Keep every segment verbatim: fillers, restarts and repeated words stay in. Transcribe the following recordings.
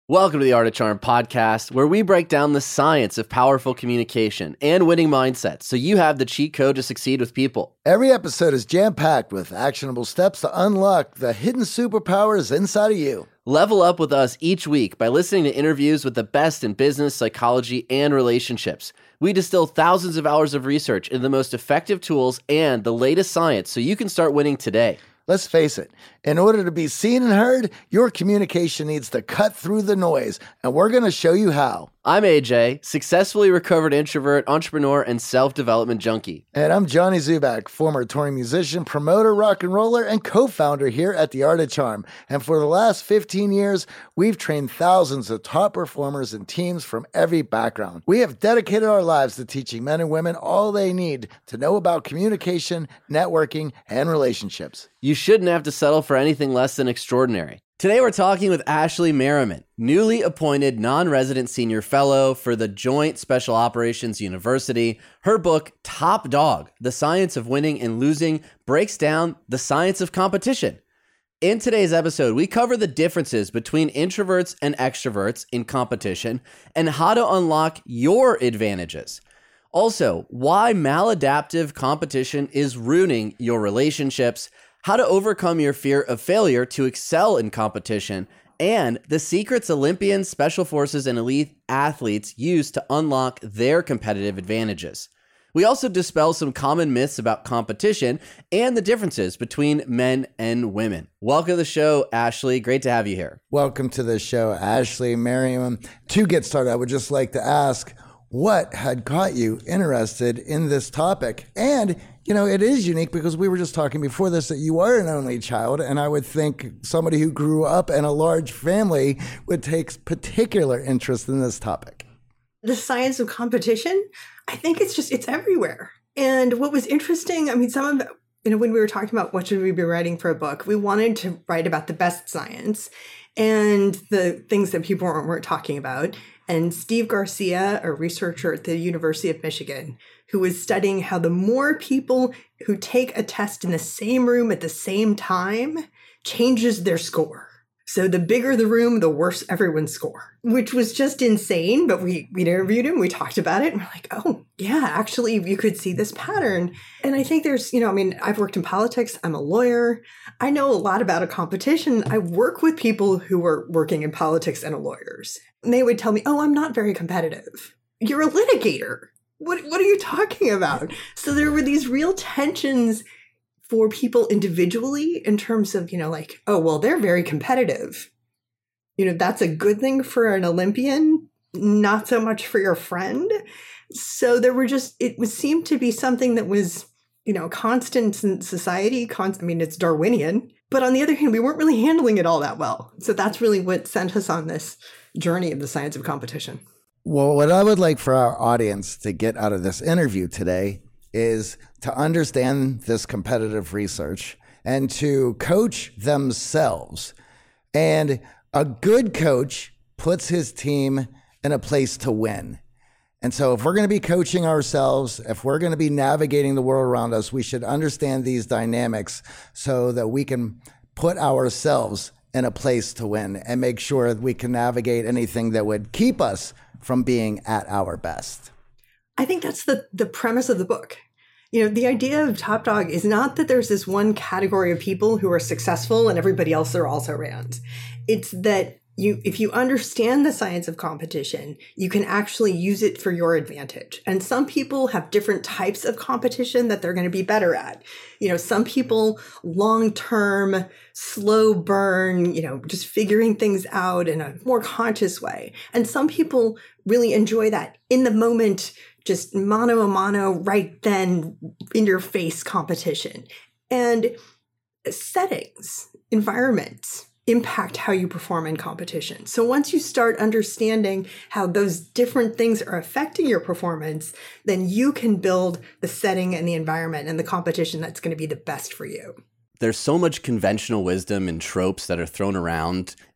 Welcome to the Art of Charm podcast, where we break down the science of powerful communication and winning mindsets so you have the cheat code to succeed with people. Every episode is jam-packed with actionable steps to unlock the hidden superpowers inside of you. Level up with us each week by listening to interviews with the best in business, psychology, and relationships. We distill thousands of hours of research into the most effective tools and the latest science so you can start winning today. Let's face it, in order to be seen and heard, your communication needs to cut through the noise, and we're going to show you how. I'm A J, successfully recovered introvert, entrepreneur, and self-development junkie. And I'm Johnny Zubak, former touring musician, promoter, rock and roller, and co-founder here at The Art of Charm. And for the last fifteen years, we've trained thousands of top performers and teams from every background. We have dedicated our lives to teaching men and women all they need to know about communication, networking, and relationships. You shouldn't have to settle for anything less than extraordinary. Today we're talking with Ashley Merriman, newly appointed non-resident senior fellow for the Joint Special Operations University. Her book, Top Dog: The Science of Winning and Losing, breaks down the science of competition. In today's episode, we cover the differences between introverts and extroverts in competition and how to unlock your advantages. Also, why maladaptive competition is ruining your relationships, how to overcome your fear of failure to excel in competition, and the secrets Olympians, special forces, and elite athletes use to unlock their competitive advantages. We also dispel some common myths about competition and the differences between men and women. Welcome to the show, Ashley. Great to have you here. Welcome to the show, Ashley Merriman. To get started, I would just like to ask, what had caught you interested in this topic? And, you know, it is unique because we were just talking before this that you are an only child, and I would think somebody who grew up in a large family would take particular interest in this topic. The science of competition, I think it's just, it's everywhere. And what was interesting, I mean, some of, you know, when we were talking about what should we be writing for a book, we wanted to write about the best science and the things that people weren't, weren't talking about. And Steve Garcia, a researcher at the University of Michigan, who was studying how the more people who take a test in the same room at the same time changes their score. So the bigger the room, the worse everyone's score, which was just insane. But we, we interviewed him, we talked about it, and we're like, oh, yeah, actually, you could see this pattern. And I think there's, you know, I mean, I've worked in politics. I'm a lawyer. I know a lot about a competition. I work with people who are working in politics and are lawyers. And they would tell me, oh, I'm not very competitive. You're a litigator. What, what are you talking about? So there were these real tensions for people individually in terms of, you know, like, oh, well, they're very competitive. You know, that's a good thing for an Olympian, not so much for your friend. So there were just, it was seemed to be something that was, you know, constant in society. Constant, I mean, it's Darwinian. But on the other hand, we weren't really handling it all that well. So that's really what sent us on this journey of the science of competition. Well, what I would like for our audience to get out of this interview today is to understand this competitive research and to coach themselves. And a good coach puts his team in a place to win. And so if we're going to be coaching ourselves, if we're going to be navigating the world around us, we should understand these dynamics so that we can put ourselves in a place to win and make sure that we can navigate anything that would keep us from being at our best. I think that's the, the premise of the book. You know, the idea of Top Dog is not that there's this one category of people who are successful and everybody else are also around. It's that you, if you understand the science of competition, you can actually use it for your advantage. And some people have different types of competition that they're going to be better at. You know, some people long-term, slow burn, you know, just figuring things out in a more conscious way. And some people really enjoy that in the moment, just mano a mano, right then, in your face competition. And settings, environments, impact how you perform in competition. So once you start understanding how those different things are affecting your performance, then you can build the setting and the environment and the competition that's going to be the best for you. There's so much conventional wisdom and tropes that are thrown around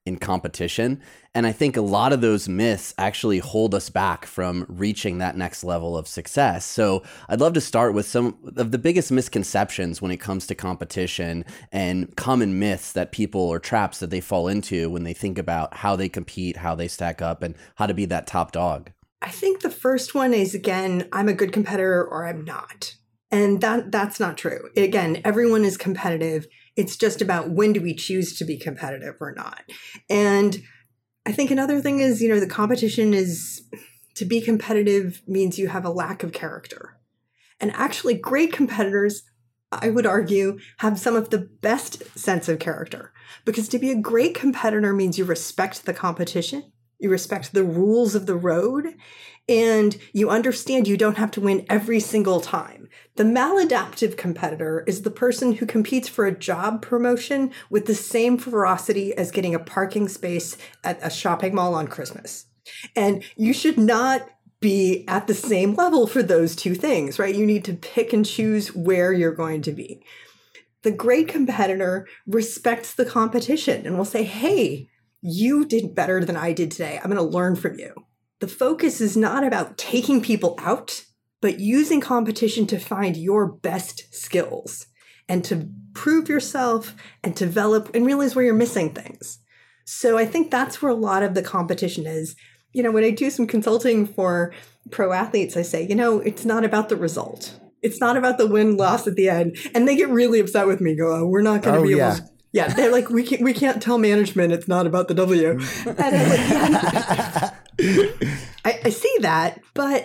in competition. And I think a lot of those myths actually hold us back from reaching that next level of success. So I'd love to start with some of the biggest misconceptions when it comes to competition and common myths that people or traps that they fall into when they think about how they compete, how they stack up, and how to be that top dog. I think the first one is, again, I'm a good competitor or I'm not. And that that's not true. Again, everyone is competitive. It's just about when do we choose to be competitive or not. And I think another thing is, you know, the competition is, to be competitive means you have a lack of character. And actually, great competitors, I would argue, have some of the best sense of character. Because to be a great competitor means you respect the competition. You respect the rules of the road, and you understand you don't have to win every single time. The maladaptive competitor is the person who competes for a job promotion with the same ferocity as getting a parking space at a shopping mall on Christmas. And you should not be at the same level for those two things, right? You need to pick and choose where you're going to be. The great competitor respects the competition and will say, hey, you did better than I did today. I'm going to learn from you. The focus is not about taking people out, but using competition to find your best skills and to prove yourself and develop and realize where you're missing things. So I think that's where a lot of the competition is. You know, when I do some consulting for pro athletes, I say, you know, it's not about the result. It's not about the win-loss at the end. And they get really upset with me, go, oh, we're not going to oh, be yeah. able to. Yeah, they're like, we can't, we can't tell management it's not about the W. And I'm like, yeah, I, I see that, but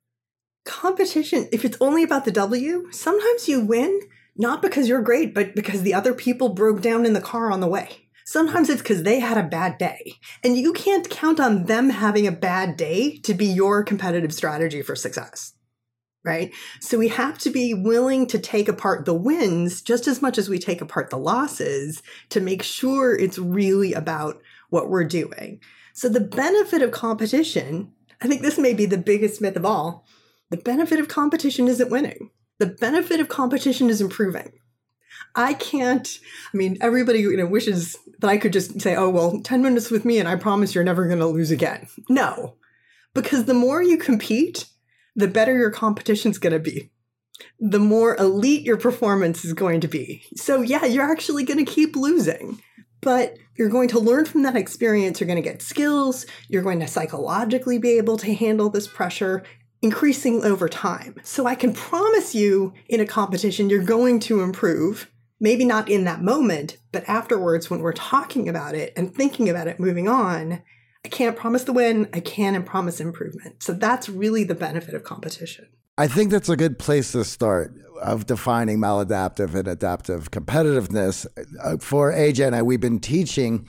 competition, if it's only about the W, sometimes you win, not because you're great, but because the other people broke down in the car on the way. Sometimes it's because they had a bad day. And you can't count on them having a bad day to be your competitive strategy for success. Right? So we have to be willing to take apart the wins just as much as we take apart the losses to make sure it's really about what we're doing. So the benefit of competition, I think this may be the biggest myth of all, the benefit of competition isn't winning. The benefit of competition is improving. I can't, I mean, everybody, you know, wishes that I could just say, oh, well, ten minutes with me and I promise you're never going to lose again. No, because the more you compete, the better your competition's going to be, the more elite your performance is going to be. So yeah, you're actually going to keep losing, but you're going to learn from that experience. You're going to get skills. You're going to psychologically be able to handle this pressure, increasing over time. So I can promise you in a competition, you're going to improve, maybe not in that moment, but afterwards when we're talking about it and thinking about it, moving on, I can't promise the win. I can promise improvement. So that's really the benefit of competition. I think that's a good place to start of defining maladaptive and adaptive competitiveness. For A J and I, we've been teaching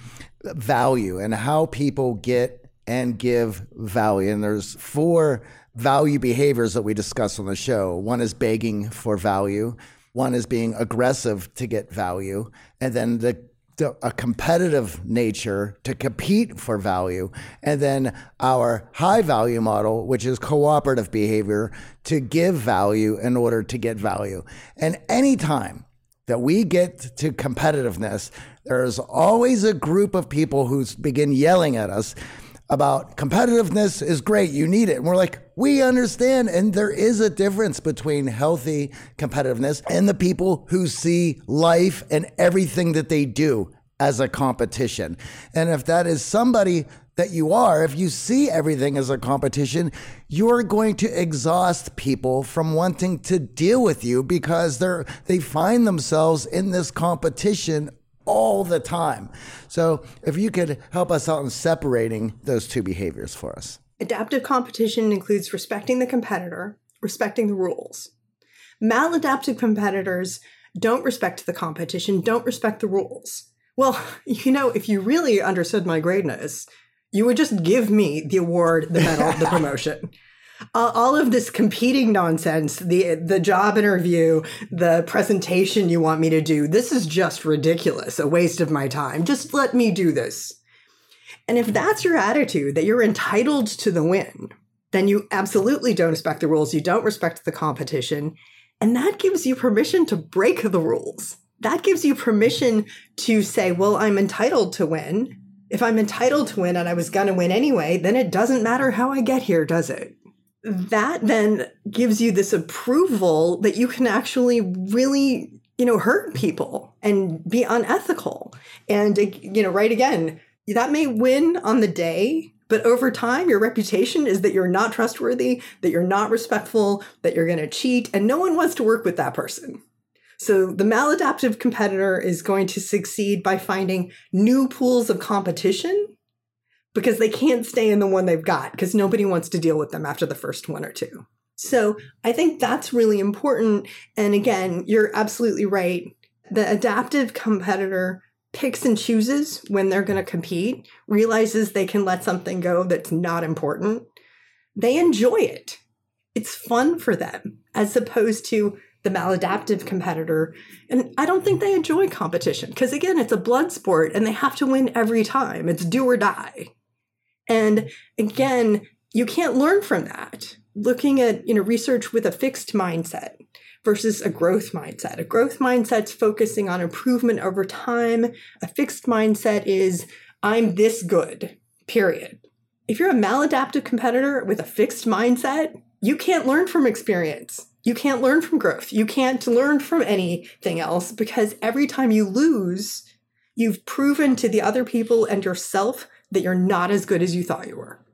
value and how people get and give value. And there's four value behaviors that we discuss on the show. One is begging for value. One is being aggressive to get value. And then the a competitive nature to compete for value, and then our high value model, which is cooperative behavior to give value in order to get value. And anytime that we get to competitiveness, there's always a group of people who begin yelling at us about competitiveness is great, you need it. And we're like, we understand. And there is a difference between healthy competitiveness and the people who see life and everything that they do as a competition. And if that is somebody that you are, if you see everything as a competition, you're going to exhaust people from wanting to deal with you because they're they find themselves in this competition all the time. So if you could help us out in separating those two behaviors for us. Adaptive competition includes respecting the competitor, respecting the rules. Maladaptive competitors don't respect the competition, don't respect the rules. Well, you know, if you really understood my greatness, you would just give me the award, the medal, the promotion. Uh, all of this competing nonsense, the the job interview, the presentation you want me to do, this is just ridiculous, a waste of my time. Just let me do this. And if that's your attitude, that you're entitled to the win, then you absolutely don't respect the rules. You don't respect the competition. And that gives you permission to break the rules. That gives you permission to say, well, I'm entitled to win, If I'm entitled to win and I was going to win anyway, then it doesn't matter how I get here, does it? That then gives you this approval that you can actually really, you know, hurt people and be unethical. And, you know, right again, that may win on the day, but over time, your reputation is that you're not trustworthy, that you're not respectful, that you're going to cheat, and no one wants to work with that person. So the maladaptive competitor is going to succeed by finding new pools of competition because they can't stay in the one they've got because nobody wants to deal with them after the first one or two. So I think that's really important. And again, you're absolutely right. The adaptive competitor picks and chooses when they're going to compete, realizes they can let something go that's not important. They enjoy it. It's fun for them, as opposed to the maladaptive competitor. And I don't think they enjoy competition because, again, it's a blood sport and they have to win every time. It's do or die. And again, you can't learn from that. Looking at, you know, research with a fixed mindset versus a growth mindset. A growth mindset's focusing on improvement over time. A fixed mindset is, I'm this good, period. If you're a maladaptive competitor with a fixed mindset, you can't learn from experience. You can't learn from growth. You can't learn from anything else because every time you lose, you've proven to the other people and yourself that you're not as good as you thought you were.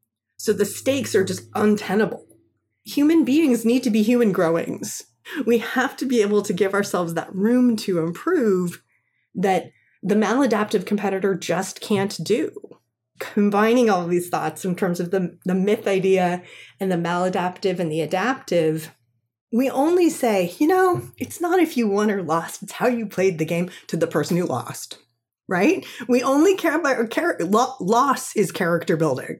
So the stakes are just untenable. Human beings need to be human growings. We have to be able to give ourselves that room to improve that the maladaptive competitor just can't do. Combining all of these thoughts in terms of the, the myth idea and the maladaptive and the adaptive, we only say, you know, it's not if you won or lost, it's how you played the game to the person who lost, right? We only care about, char- loss is character building.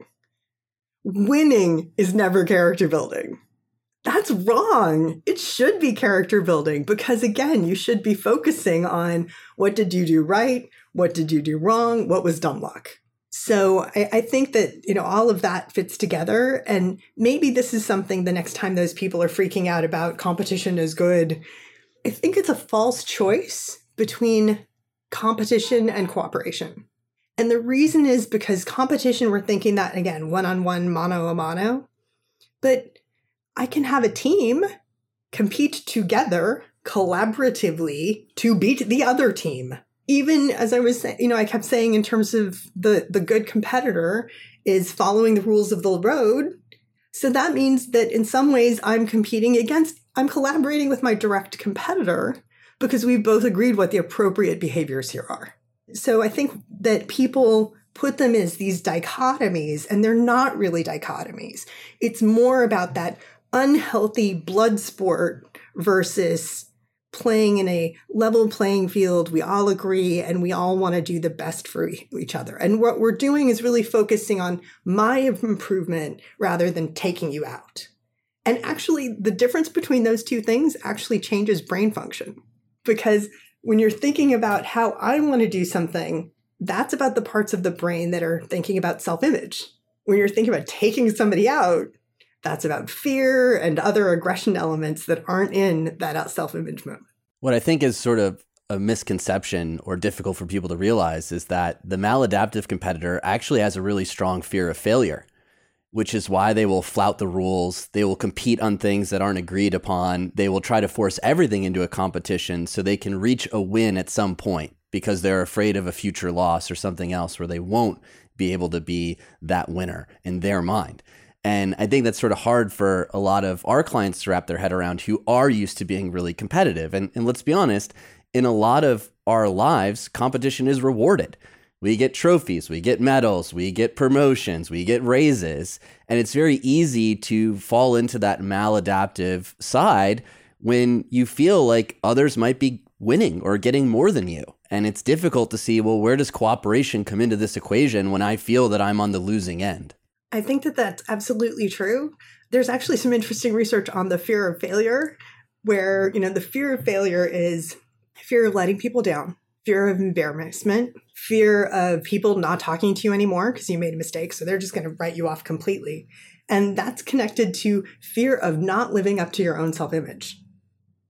Winning is never character building. That's wrong. It should be character building because, again, you should be focusing on what did you do right? What did you do wrong? What was dumb luck? So I, I think that, you know, all of that fits together. And maybe this is something the next time those people are freaking out about competition is good. I think it's a false choice between competition and cooperation. And the reason is because competition, we're thinking that, again, one-on-one, mano-a-mano. But I can have a team compete together collaboratively to beat the other team. Even as I was saying, you know, I kept saying in terms of the, the good competitor is following the rules of the road. So that means that in some ways I'm competing against, I'm collaborating with my direct competitor because we've both agreed what the appropriate behaviors here are. So I think that people put them as these dichotomies, and they're not really dichotomies. It's more about that unhealthy blood sport versus playing in a level playing field. We all agree and we all want to do the best for each other. And what we're doing is really focusing on my improvement rather than taking you out. And actually, the difference between those two things actually changes brain function. Because when you're thinking about how I want to do something, that's about the parts of the brain that are thinking about self-image. When you're thinking about taking somebody out, that's about fear and other aggression elements that aren't in that self-image moment. What I think is sort of a misconception or difficult for people to realize is that the maladaptive competitor actually has a really strong fear of failure, which is why they will flout the rules. They will compete on things that aren't agreed upon. They will try to force everything into a competition so they can reach a win at some point because they're afraid of a future loss or something else where they won't be able to be that winner in their mind. And I think that's sort of hard for a lot of our clients to wrap their head around who are used to being really competitive. And, and let's be honest, in a lot of our lives, competition is rewarded. We get trophies, we get medals, we get promotions, we get raises. And it's very easy to fall into that maladaptive side when you feel like others might be winning or getting more than you. And it's difficult to see, well, where does cooperation come into this equation when I feel that I'm on the losing end? I think that that's absolutely true. There's actually some interesting research on the fear of failure, where, you know, the fear of failure is fear of letting people down, fear of embarrassment, fear of people not talking to you anymore because you made a mistake, so they're just going to write you off completely. And that's connected to fear of not living up to your own self-image.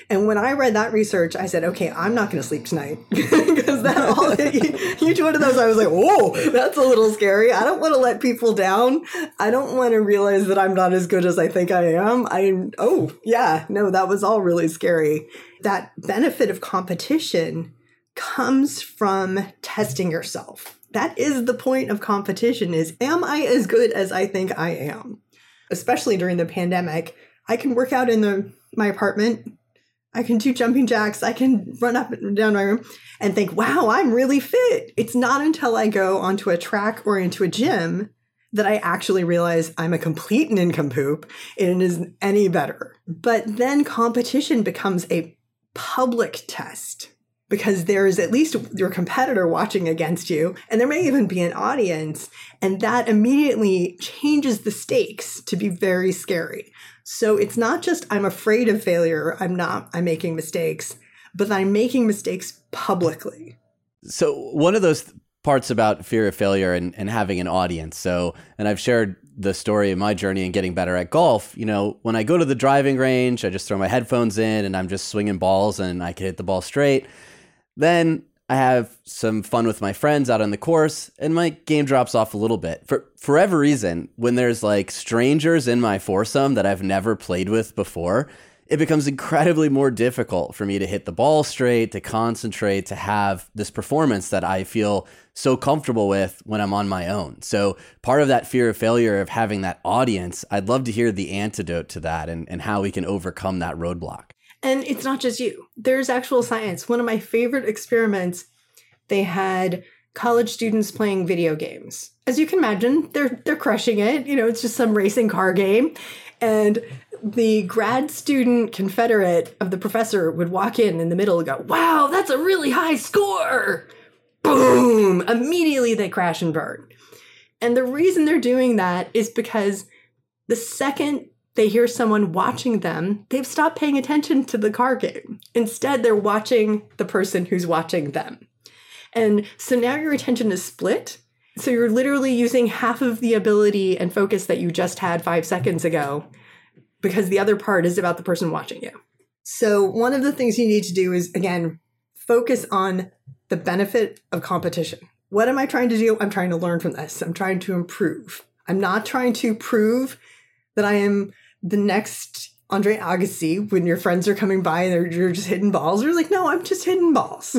And when I read that research, I said, okay, I'm not going to sleep tonight. Because that all, each one of those, I was like, whoa, that's a little scary. I don't want to let people down. I don't want to realize that I'm not as good as I think I am. I, oh, yeah, no, that was all really scary. That benefit of competition comes from testing yourself. That is the point of competition is, am I as good as I think I am? Especially during the pandemic, I can work out in the my apartment. I can do jumping jacks. I can run up and down my room and think, wow, I'm really fit. It's not until I go onto a track or into a gym that I actually realize I'm a complete nincompoop and it isn't any better. But then competition becomes a public test because there is at least your competitor watching against you, and there may even be an audience, and that immediately changes the stakes to be very scary. So it's not just I'm afraid of failure, I'm not, I'm making mistakes, but I'm making mistakes publicly. So one of those parts about fear of failure and, and having an audience. So, and I've shared the story of my journey in getting better at golf. You know, when I go to the driving range, I just throw my headphones in and I'm just swinging balls and I can hit the ball straight. Then I have some fun with my friends out on the course and my game drops off a little bit. For, for whatever reason, when there's like strangers in my foursome that I've never played with before, it becomes incredibly more difficult for me to hit the ball straight, to concentrate, to have this performance that I feel so comfortable with when I'm on my own. So part of that fear of failure of having that audience, I'd love to hear the antidote to that and, and how we can overcome that roadblock. And it's not just you. There's actual science. One of my favorite experiments, they had college students playing video games. As you can imagine, they're they're crushing it. You know, it's just some racing car game. And the grad student confederate of the professor would walk in in the middle and go, wow, that's a really high score. Boom! Immediately they crash and burn. And the reason they're doing that is because the second they hear someone watching them, they've stopped paying attention to the car game. Instead, they're watching the person who's watching them. And so now your attention is split. So you're literally using half of the ability and focus that you just had five seconds ago because the other part is about the person watching you. So one of the things you need to do is, again, focus on the benefit of competition. What am I trying to do? I'm trying to learn from this. I'm trying to improve. I'm not trying to prove that I am the next Andre Agassi when your friends are coming by and they're, you're just hitting balls. You're like, no, I'm just hitting balls.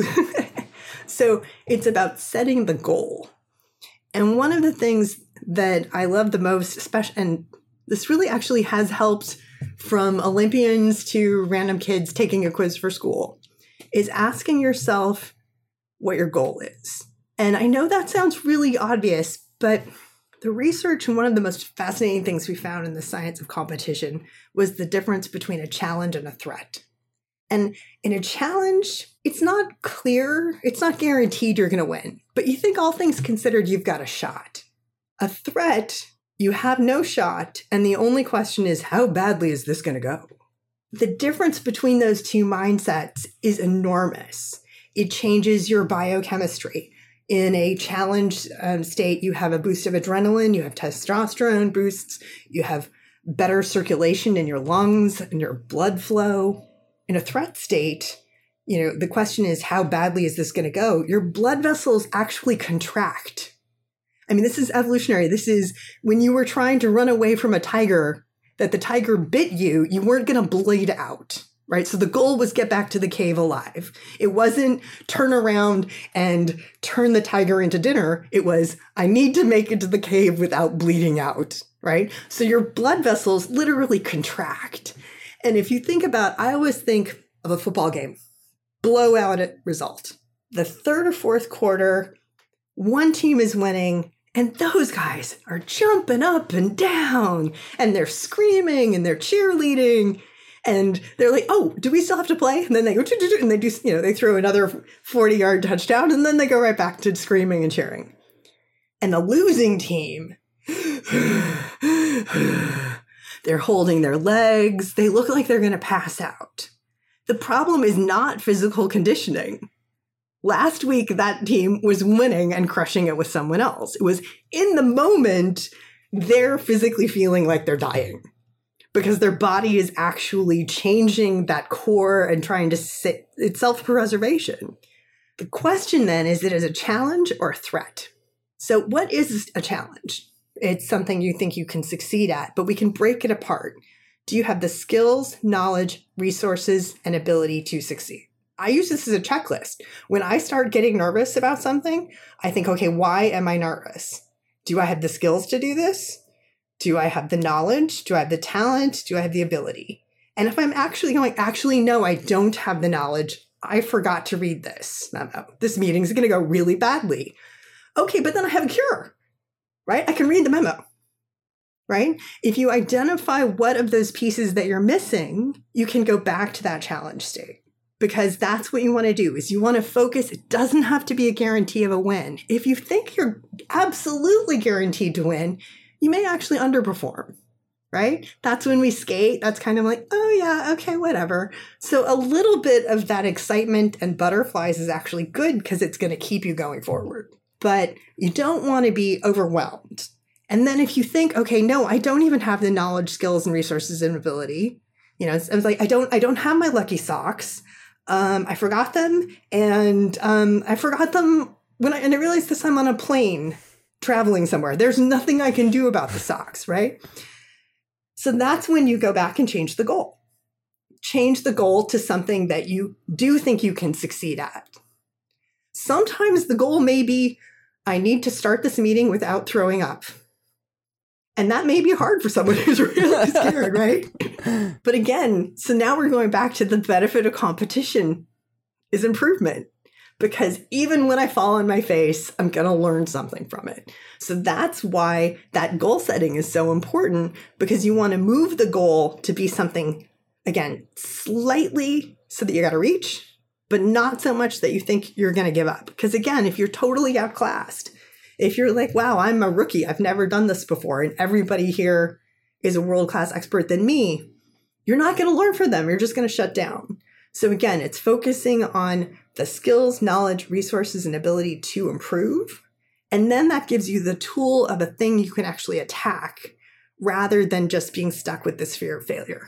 So it's about setting the goal. And one of the things that I love the most, especially, and this really actually has helped from Olympians to random kids taking a quiz for school, is asking yourself what your goal is. And I know that sounds really obvious, but the research and one of the most fascinating things we found in the science of competition was the difference between a challenge and a threat. And in a challenge, it's not clear, it's not guaranteed you're going to win, but you think all things considered, you've got a shot. A threat, you have no shot, and the only question is, how badly is this going to go? The difference between those two mindsets is enormous. It changes your biochemistry. In a challenge um, state, you have a boost of adrenaline, you have testosterone boosts, you have better circulation in your lungs and your blood flow. In a threat state, you know, the question is, how badly is this going to go? Your blood vessels actually contract. I mean, this is evolutionary. This is when you were trying to run away from a tiger, that the tiger bit you, you weren't going to bleed out. Right? So the goal was get back to the cave alive. It wasn't turn around and turn the tiger into dinner. It was, I need to make it to the cave without bleeding out, right? So your blood vessels literally contract. And if you think about, I always think of a football game, blowout result. The third or fourth quarter, one team is winning, and those guys are jumping up and down, and they're screaming and they're cheerleading. And they're like, oh, do we still have to play? And then they go, and they do, you know, they throw another forty yard touchdown, and then they go right back to screaming and cheering. And the losing team, they're holding their legs. They look like they're going to pass out. The problem is not physical conditioning. Last week, that team was winning and crushing it with someone else. It was in the moment, they're physically feeling like they're dying. because their body is actually changing that core and trying to sit, it's self-preservation. The question then is, it is a challenge or a threat? So what is a challenge? It's something you think you can succeed at, but we can break it apart. Do you have the skills, knowledge, resources, and ability to succeed? I use this as a checklist. When I start getting nervous about something, I think, okay, why am I nervous? Do I have the skills to do this? Do I have the knowledge? Do I have the talent? Do I have the ability? And if I'm actually going, actually, no, I don't have the knowledge. I forgot to read this memo. This meeting is going to go really badly. Okay, but then I have a cure, right? I can read the memo, right? If you identify what of those pieces that you're missing, you can go back to that challenge state. Because that's what you want to do, is you want to focus. It doesn't have to be a guarantee of a win. If you think you're absolutely guaranteed to win, you may actually underperform, right? That's when we skate. That's kind of like, oh yeah, okay, whatever. So a little bit of that excitement and butterflies is actually good because it's going to keep you going forward. But you don't want to be overwhelmed. And then if you think, okay, no, I don't even have the knowledge, skills, and resources and ability. You know, it's, it's like, I don't, I don't have my lucky socks. Um, I forgot them, and um, I forgot them when I, and I realized this, I'm on a plane traveling somewhere. There's nothing I can do about the socks, right? So that's when you go back and change the goal. Change the goal to something that you do think you can succeed at. Sometimes the goal may be, I need to start this meeting without throwing up. And that may be hard for someone who's really scared, right? But again, so now we're going back to the benefit of competition is improvement. Because even when I fall on my face, I'm going to learn something from it. So that's why that goal setting is so important, because you want to move the goal to be something, again, slightly so that you got to reach, but not so much that you think you're going to give up. Because again, if you're totally outclassed, if you're like, wow, I'm a rookie, I've never done this before, and everybody here is a world-class expert than me, you're not going to learn from them. You're just going to shut down. So again, it's focusing on the skills, knowledge, resources, and ability to improve. And then that gives you the tool of a thing you can actually attack rather than just being stuck with this fear of failure.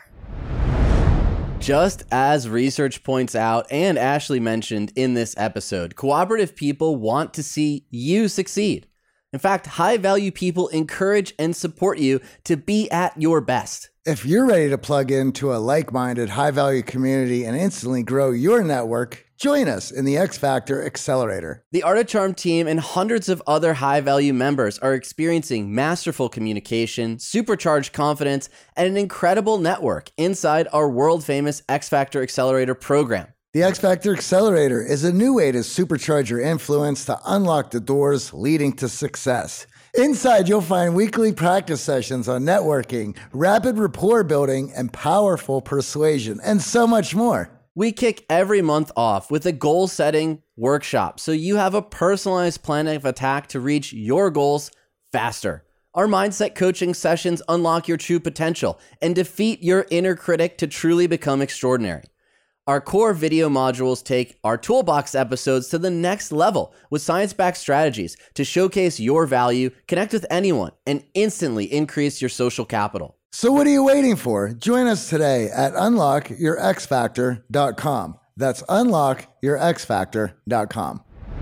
Just as research points out and Ashley mentioned in this episode, cooperative people want to see you succeed. In fact, high-value people encourage and support you to be at your best. If you're ready to plug into a like-minded, high-value community and instantly grow your network, join us in the X Factor Accelerator. The Art of Charm team and hundreds of other high-value members are experiencing masterful communication, supercharged confidence, and an incredible network inside our world-famous X Factor Accelerator program. The X Factor Accelerator is a new way to supercharge your influence to unlock the doors leading to success. Inside, you'll find weekly practice sessions on networking, rapid rapport building, and powerful persuasion, and so much more. We kick every month off with a goal-setting workshop, so you have a personalized plan of attack to reach your goals faster. Our mindset coaching sessions unlock your true potential and defeat your inner critic to truly become extraordinary. Our core video modules take our toolbox episodes to the next level with science-backed strategies to showcase your value, connect with anyone, and instantly increase your social capital. So what are you waiting for? Join us today at unlock your x factor dot com. That's unlock your x factor dot com.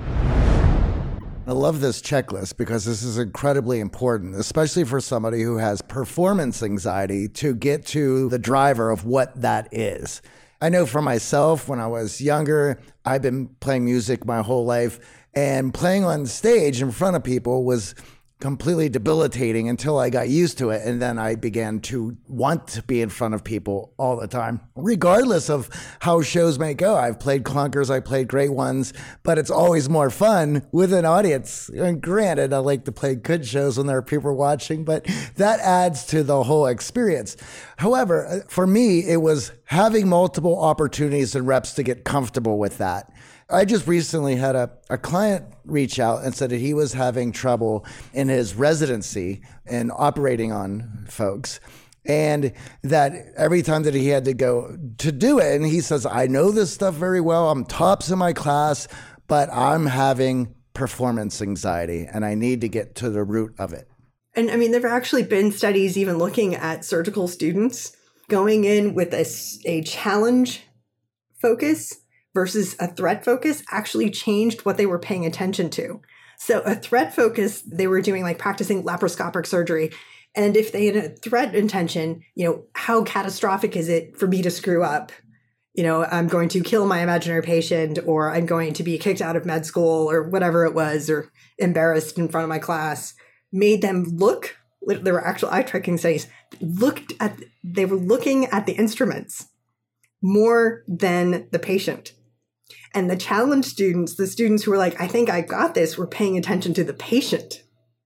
I love this checklist because this is incredibly important, especially for somebody who has performance anxiety, to get to the driver of what that is. I know for myself, when I was younger, I've been playing music my whole life, and playing on stage in front of people was completely debilitating until I got used to it. And then I began to want to be in front of people all the time, regardless of how shows may go. I've played clunkers, I played great ones, but it's always more fun with an audience. And granted, I like to play good shows when there are people watching, but that adds to the whole experience. However, for me, it was having multiple opportunities and reps to get comfortable with that. I just recently had a, a client reach out and said that he was having trouble in his residency and operating on folks. And that every time that he had to go to do it, and he says, I know this stuff very well. I'm tops in my class, but I'm having performance anxiety and I need to get to the root of it. And I mean, there have actually been studies even looking at surgical students going in with a, a challenge focus versus a threat focus actually changed what they were paying attention to. So a threat focus, they were doing like practicing laparoscopic surgery. And if they had a threat intention, you know, how catastrophic is it for me to screw up? You know, I'm going to kill my imaginary patient, or I'm going to be kicked out of med school, or whatever it was, or embarrassed in front of my class, made them look, there were actual eye tracking studies, looked at, they were looking at the instruments more than the patient. And the challenge students, the students who were like, I think I got this, were paying attention to the patient.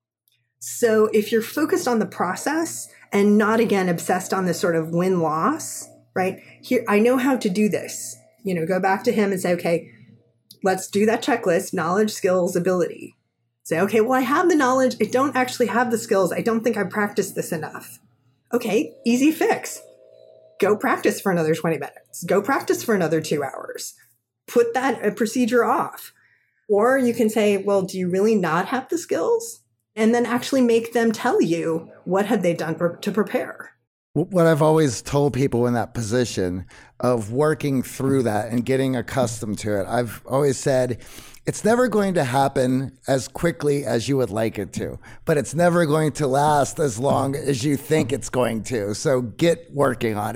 So if you're focused on the process and not, again, obsessed on this sort of win-loss, right? Here, I know how to do this. You know, go back to him and say, okay, let's do that checklist, knowledge, skills, ability. Say, okay, well, I have the knowledge. I don't actually have the skills. I don't think I practiced this enough. Okay, easy fix. Go practice for another twenty minutes. Go practice for another two hours. Put that uh, procedure off. Or you can say, well, do you really not have the skills? And then actually make them tell you what have they done per- to prepare. What I've always told people in that position of working through that and getting accustomed to it, I've always said, it's never going to happen as quickly as you would like it to, but it's never going to last as long as you think it's going to. So get working on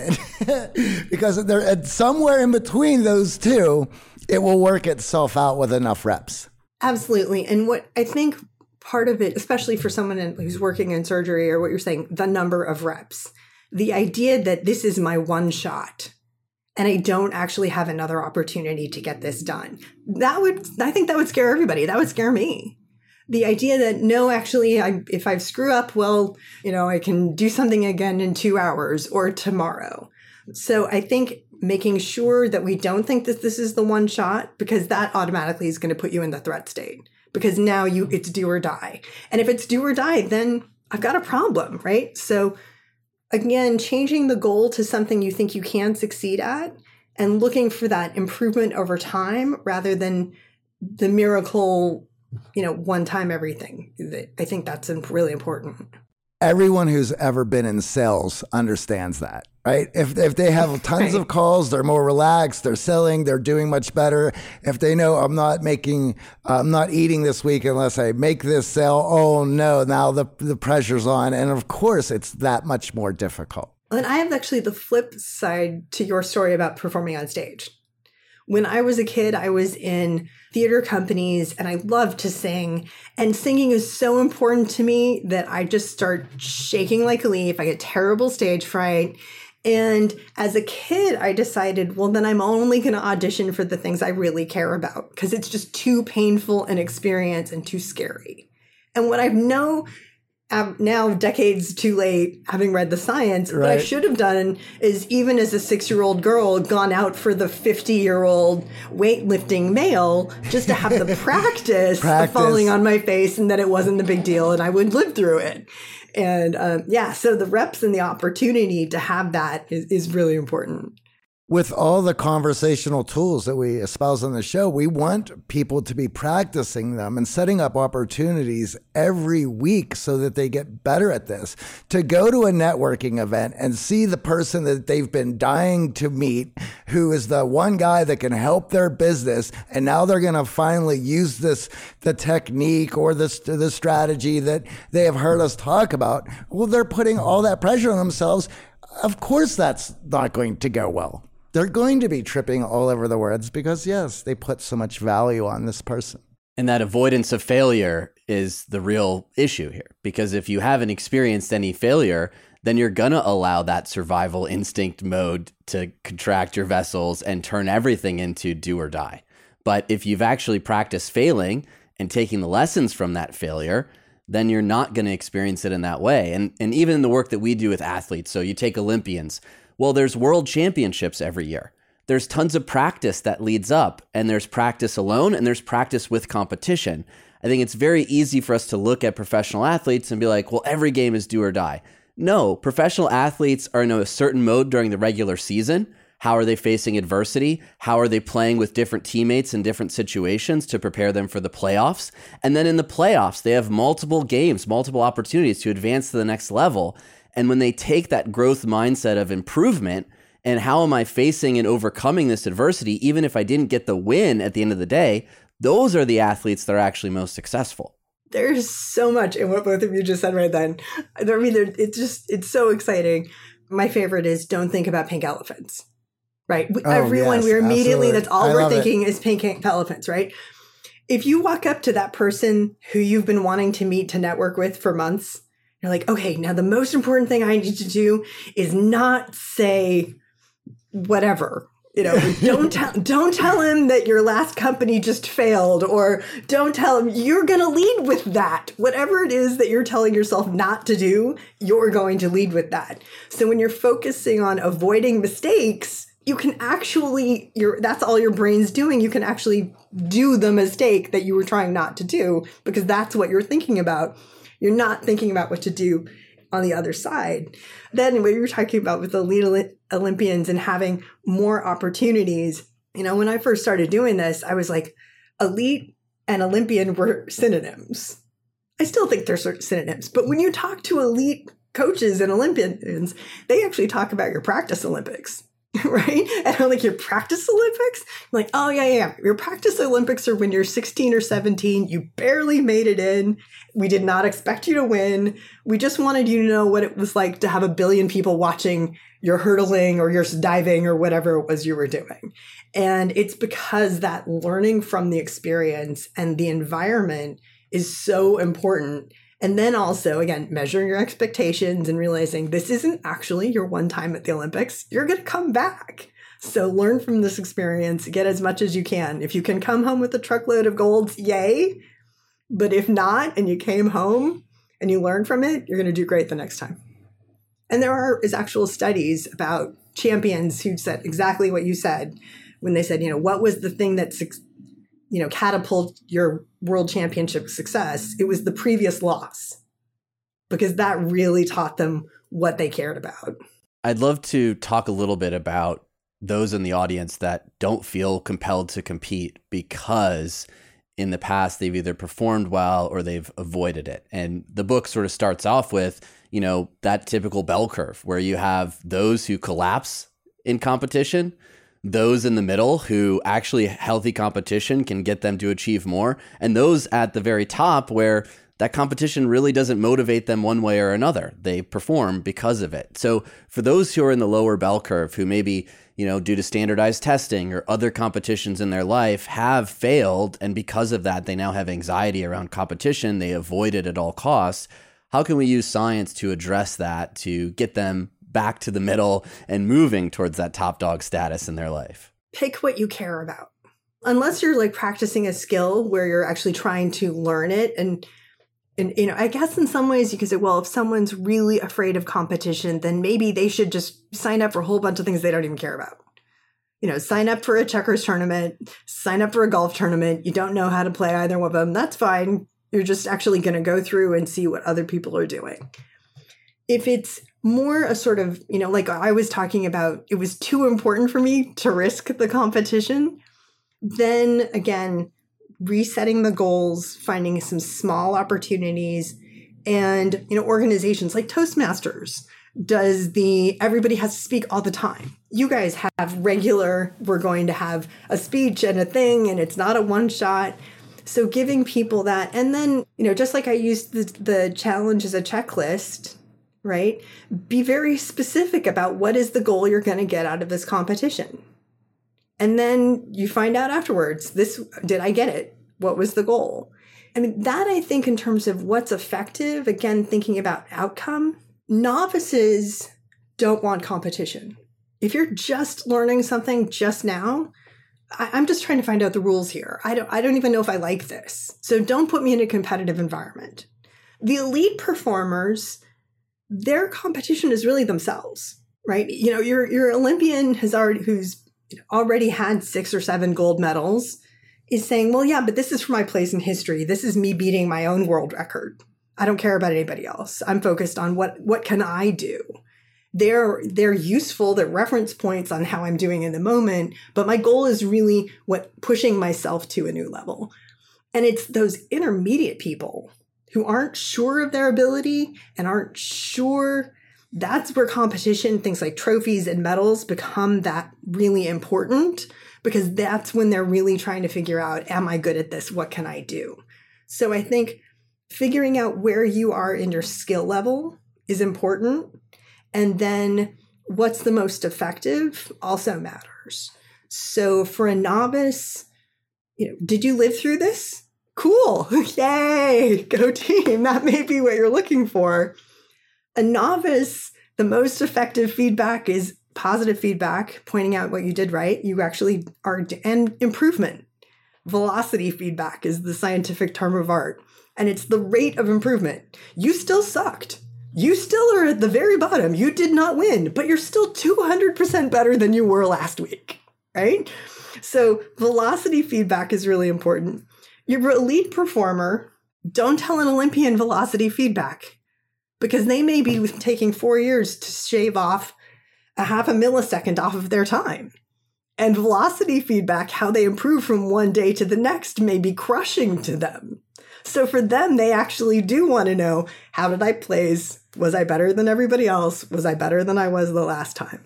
it because there, somewhere in between those two, it will work itself out with enough reps. Absolutely. And what I think part of it, especially for someone in, who's working in surgery, or what you're saying, the number of reps, the idea that this is my one shot and I don't actually have another opportunity to get this done. That would, I think that would scare everybody. That would scare me. The idea that, no, actually, I, if I screw up, well, you know, I can do something again in two hours or tomorrow. So I think making sure that we don't think that this is the one shot, because that automatically is going to put you in the threat state, because now you it's do or die. And if it's do or die, then I've got a problem, right? So again, changing the goal to something you think you can succeed at and looking for that improvement over time rather than the miracle, you know, one time everything. I think that's really important. Everyone who's ever been in sales understands that, right? If if they have tons right. of calls, they're more relaxed, they're selling, they're doing much better. If they know I'm not making, uh, I'm not eating this week unless I make this sale, oh no, now the, the pressure's on. And of course, it's that much more difficult. And I have actually the flip side to your story about performing on stage. When I was a kid, I was in theater companies and I loved to sing. And singing is so important to me that I just start shaking like a leaf. I get terrible stage fright. And as a kid, I decided, well, then I'm only going to audition for the things I really care about because it's just too painful an experience and too scary. And what I know now, decades too late, having read the science, right. What I should have done is, even as a six-year-old girl, gone out for the fifty-year-old weightlifting male just to have the practice, practice of falling on my face, and that it wasn't a big deal and I would live through it. And um, yeah, so the reps and the opportunity to have that is, is really important. With all the conversational tools that we espouse on the show, we want people to be practicing them and setting up opportunities every week so that they get better at this. To go to a networking event and see the person that they've been dying to meet, who is the one guy that can help their business, and now they're going to finally use this, the technique or this, the strategy that they have heard us talk about. Well, they're putting all that pressure on themselves. Of course, that's not going to go well. They're going to be tripping all over the words because, yes, they put so much value on this person. And that avoidance of failure is the real issue here. Because if you haven't experienced any failure, then you're going to allow that survival instinct mode to contract your vessels and turn everything into do or die. But if you've actually practiced failing and taking the lessons from that failure, then you're not going to experience it in that way. And, and even in the work that we do with athletes, so you take Olympians, well, there's world championships every year. There's tons of practice that leads up, and there's practice alone, and there's practice with competition. I think it's very easy for us to look at professional athletes and be like, well, every game is do or die. No, professional athletes are in a certain mode during the regular season. How are they facing adversity? How are they playing with different teammates in different situations to prepare them for the playoffs? And then in the playoffs, they have multiple games, multiple opportunities to advance to the next level. And when they take that growth mindset of improvement and how am I facing and overcoming this adversity, even if I didn't get the win at the end of the day, those are the athletes that are actually most successful. There's so much in what both of you just said right then. I mean, it's just, it's so exciting. My favorite is don't think about pink elephants, right? Oh, Everyone, yes, we're immediately, absolutely. That's all I we're thinking it. is pink elephants, right? If you walk up to that person who you've been wanting to meet, to network with for months, you're like, okay, now the most important thing I need to do is not say whatever. You know, don't tell don't tell him that your last company just failed, or don't tell him. You're going to lead with that. Whatever it is that you're telling yourself not to do, you're going to lead with that. So when you're focusing on avoiding mistakes, you can actually, you're, that's all your brain's doing. You can actually do the mistake that you were trying not to do, because that's what you're thinking about. You're not thinking about what to do on the other side. Then what you were talking about with elite Olympians and having more opportunities, you know, when I first started doing this, I was like, elite and Olympian were synonyms. I still think they're synonyms, but when you talk to elite coaches and Olympians, they actually talk about your practice Olympics. Right? And I'm like, your practice Olympics? I'm like, oh, yeah, yeah. Your practice Olympics are when you're sixteen or seventeen. You barely made it in. We did not expect you to win. We just wanted you to know what it was like to have a billion people watching your hurdling or your diving or whatever it was you were doing. And it's because that learning from the experience and the environment is so important. And then also, again, measuring your expectations and realizing this isn't actually your one time at the Olympics. You're going to come back. So learn from this experience, get as much as you can. If you can come home with a truckload of golds, yay. But if not, and you came home and you learned from it, you're going to do great the next time. And there are is actual studies about champions who said exactly what you said when they said, you know, what was the thing that you know, catapult your world championship success? It was the previous loss, because that really taught them what they cared about. I'd love to talk a little bit about those in the audience that don't feel compelled to compete because in the past they've either performed well or they've avoided it. And the book sort of starts off with, you know, that typical bell curve where you have those who collapse in competition, those in the middle who actually healthy competition can get them to achieve more, and those at the very top where that competition really doesn't motivate them one way or another. They perform because of it. So for those who are in the lower bell curve, who maybe, you know, due to standardized testing or other competitions in their life have failed, and because of that, they now have anxiety around competition, they avoid it at all costs. How can we use science to address that, to get them back to the middle and moving towards that top dog status in their life? Pick what you care about. Unless you're like practicing a skill where you're actually trying to learn it. And, and, you know, I guess in some ways you could say, well, if someone's really afraid of competition, then maybe they should just sign up for a whole bunch of things they don't even care about. You know, sign up for a checkers tournament, sign up for a golf tournament. You don't know how to play either one of them. That's fine. You're just actually going to go through and see what other people are doing. If it's more a sort of, you know, like I was talking about, it was too important for me to risk the competition, then again, resetting the goals, finding some small opportunities, and, you know, organizations like Toastmasters does the, everybody has to speak all the time. You guys have regular, we're going to have a speech and a thing, and it's not a one shot. So giving people that, and then, you know, just like I used the, the challenge as a checklist, right? Be very specific about what is the goal you're going to get out of this competition. And then you find out afterwards, this, did I get it? What was the goal? I mean, that I think in terms of what's effective, again, thinking about outcome, novices don't want competition. If you're just learning something just now, I, I'm just trying to find out the rules here. I don't, I don't even know if I like this. So don't put me in a competitive environment. The elite performers, their competition is really themselves, right? You know, your your Olympian has already who's already had six or seven gold medals is saying, well, yeah, but this is for my place in history. This is me beating my own world record. I don't care about anybody else. I'm focused on what what can I do. They're they're useful. They're reference points on how I'm doing in the moment. But my goal is really what pushing myself to a new level. And it's those intermediate people who aren't sure of their ability and aren't sure that's where competition, things like trophies and medals, become that really important, because that's when they're really trying to figure out, am I good at this? What can I do? So I think figuring out where you are in your skill level is important. And then what's the most effective also matters. So for a novice, you know, did you live through this? Cool. Yay. Go team. That may be what you're looking for. A novice, the most effective feedback is positive feedback, pointing out what you did right. You actually are, and improvement. Velocity feedback is the scientific term of art. And it's the rate of improvement. You still sucked. You still are at the very bottom. You did not win, but you're still two hundred percent better than you were last week, right? So velocity feedback is really important. Your elite performer, don't tell an Olympian velocity feedback, because they may be taking four years to shave off a half a millisecond off of their time. And velocity feedback, how they improve from one day to the next, may be crushing to them. So for them, they actually do want to know, how did I place? Was I better than everybody else? Was I better than I was the last time?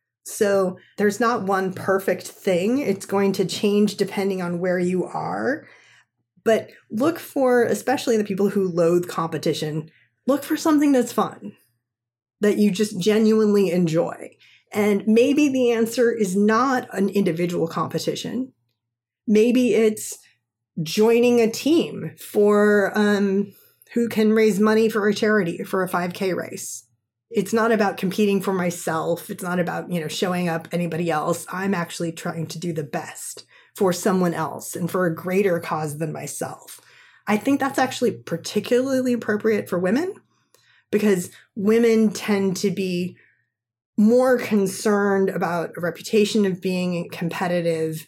So there's not one perfect thing. It's going to change depending on where you are. But look for, especially the people who loathe competition, look for something that's fun, that you just genuinely enjoy. And maybe the answer is not an individual competition. Maybe it's joining a team for um, who can raise money for a charity for a five K race. It's not about competing for myself. It's not about, you know, showing up anybody else. I'm actually trying to do the best for someone else and for a greater cause than myself. I think that's actually particularly appropriate for women, because women tend to be more concerned about a reputation of being competitive,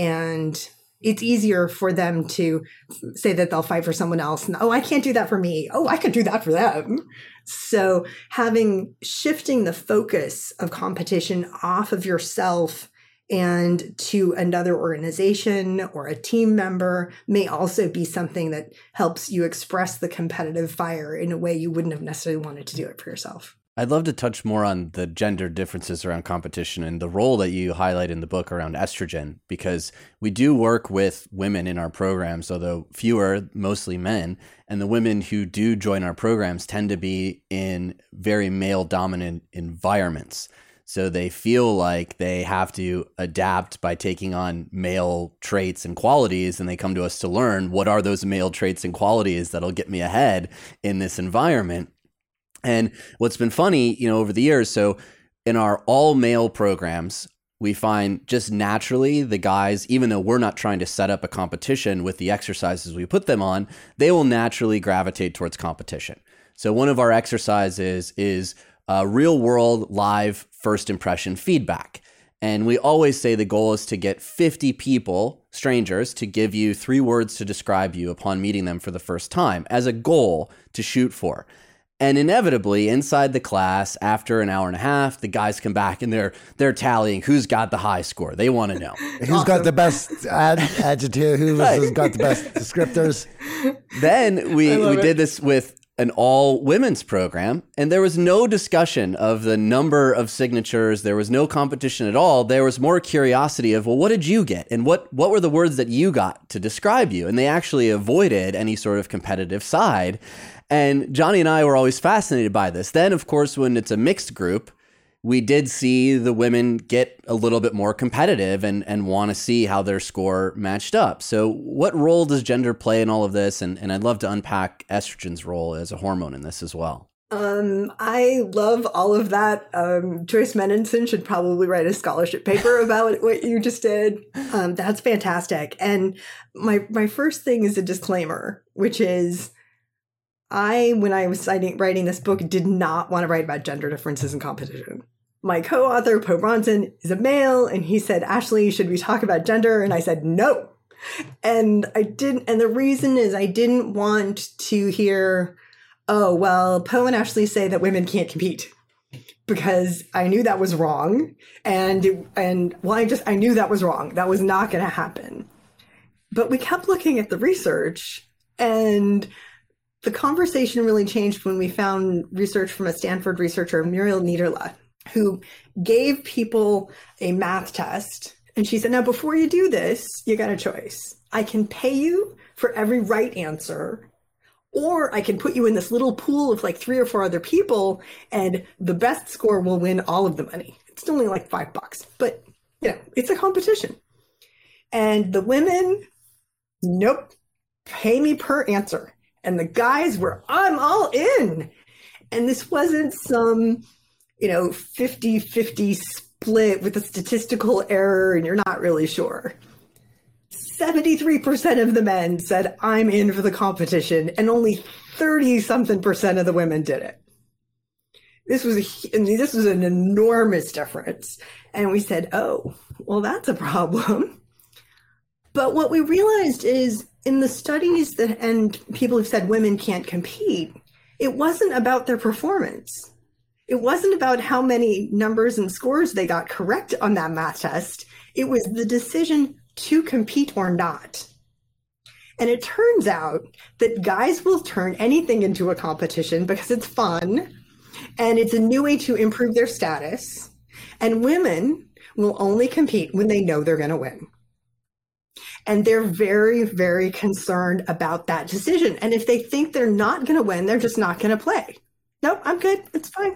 and it's easier for them to say that they'll fight for someone else. And, oh, I can't do that for me. Oh, I could do that for them. So having, shifting the focus of competition off of yourself and to another organization or a team member may also be something that helps you express the competitive fire in a way you wouldn't have necessarily wanted to do it for yourself. I'd love to touch more on the gender differences around competition and the role that you highlight in the book around estrogen, because we do work with women in our programs, although fewer, mostly men. And the women who do join our programs tend to be in very male-dominant environments. So they feel like they have to adapt by taking on male traits and qualities, and they come to us to learn what are those male traits and qualities that'll get me ahead in this environment. And what's been funny, you know, over the years, so in our all male programs, we find just naturally the guys, even though we're not trying to set up a competition with the exercises we put them on, they will naturally gravitate towards competition. So one of our exercises is uh, real world live first impression feedback. And we always say the goal is to get fifty people, strangers, to give you three words to describe you upon meeting them for the first time as a goal to shoot for. And inevitably, inside the class, after an hour and a half, the guys come back and they're they're tallying who's got the high score. They want to know. Who's awesome. got the best ad- adjective? Who's right. got the best descriptors? Then we, we did this with an all-women's program, and there was no discussion of the number of signatures. There was no competition at all. There was more curiosity of, well, what did you get? And what, what were the words that you got to describe you? And they actually avoided any sort of competitive side. And Johnny and I were always fascinated by this. Then, of course, when it's a mixed group, we did see the women get a little bit more competitive and, and want to see how their score matched up. So what role does gender play in all of this? And, and I'd love to unpack estrogen's role as a hormone in this as well. Um, I love all of that. Um, Joyce Menenson should probably write a scholarship paper about what you just did. Um, that's fantastic. And my my first thing is a disclaimer, which is I, when I was writing this book, did not want to write about gender differences in competition. My co-author, Poe Bronson, is a male, and he said, Ashley, should we talk about gender? And I said, no. And I didn't, and the reason is I didn't want to hear, oh, well, Poe and Ashley say that women can't compete, because I knew that was wrong. And, and well, I just, I knew that was wrong. That was not going to happen. But we kept looking at the research, and the conversation really changed when we found research from a Stanford researcher, Muriel Niederle, who gave people a math test. And she said, now, before you do this, you got a choice. I can pay you for every right answer, or I can put you in this little pool of like three or four other people, and the best score will win all of the money. It's only like five bucks, but you know, it's a competition. And the women, nope, pay me per answer. And the guys were, I'm all in. And this wasn't some, you know, fifty-fifty split with a statistical error and you're not really sure. seventy-three percent of the men said, I'm in for the competition, and only thirty something percent of the women did it. This was a, I mean, this was an enormous difference. And we said, oh, well, that's a problem. But what we realized is in the studies that, and people have said women can't compete, it wasn't about their performance. It wasn't about how many numbers and scores they got correct on that math test. It was the decision to compete or not. And it turns out that guys will turn anything into a competition because it's fun and it's a new way to improve their status. And women will only compete when they know they're going to win. And they're very, very concerned about that decision. And if they think they're not going to win, they're just not going to play. Nope, I'm good. It's fine.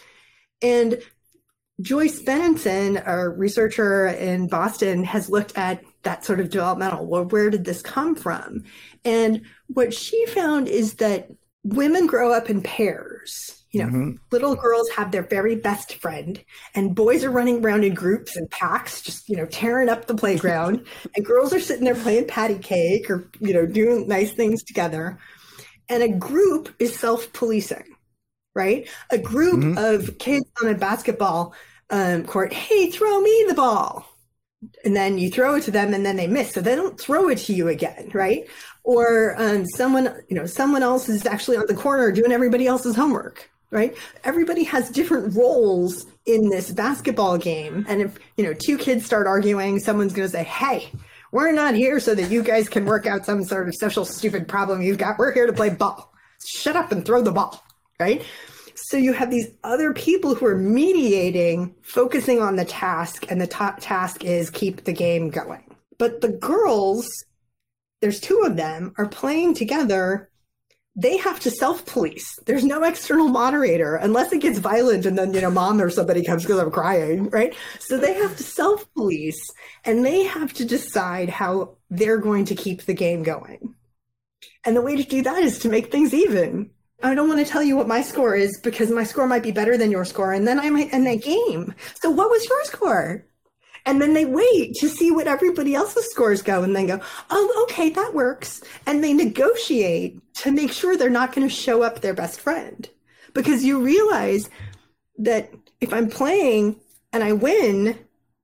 And Joyce Benenson, a researcher in Boston, has looked at that sort of developmental, well, where did this come from? And what she found is that women grow up in pairs. You know, mm-hmm. Little girls have their very best friend, and boys are running around in groups and packs, just, you know, tearing up the playground. And girls are sitting there playing patty cake or, you know, doing nice things together. And a group is self-policing, right? A group mm-hmm. of kids on a basketball um, court, hey, throw me the ball. And then you throw it to them and then they miss. So they don't throw it to you again, right? Or um, someone, you know, someone else is actually on the corner doing everybody else's homework. Right? Everybody has different roles in this basketball game. And if, you know, two kids start arguing, someone's going to say, hey, we're not here so that you guys can work out some sort of social stupid problem you've got. We're here to play ball. Shut up and throw the ball. Right? So you have these other people who are mediating, focusing on the task. And the ta- task is keep the game going. But the girls, there's two of them, are playing together. They have to self-police. There's no external moderator unless it gets violent and then, you know, mom or somebody comes because I'm crying, right? So they have to self-police and they have to decide how they're going to keep the game going. And the way to do that is to make things even. I don't want to tell you what my score is because my score might be better than your score and then I might end that game. So what was your score? And then they wait to see what everybody else's scores go and then go, oh, okay, that works. And they negotiate to make sure they're not going to show up their best friend. Because you realize that if I'm playing and I win,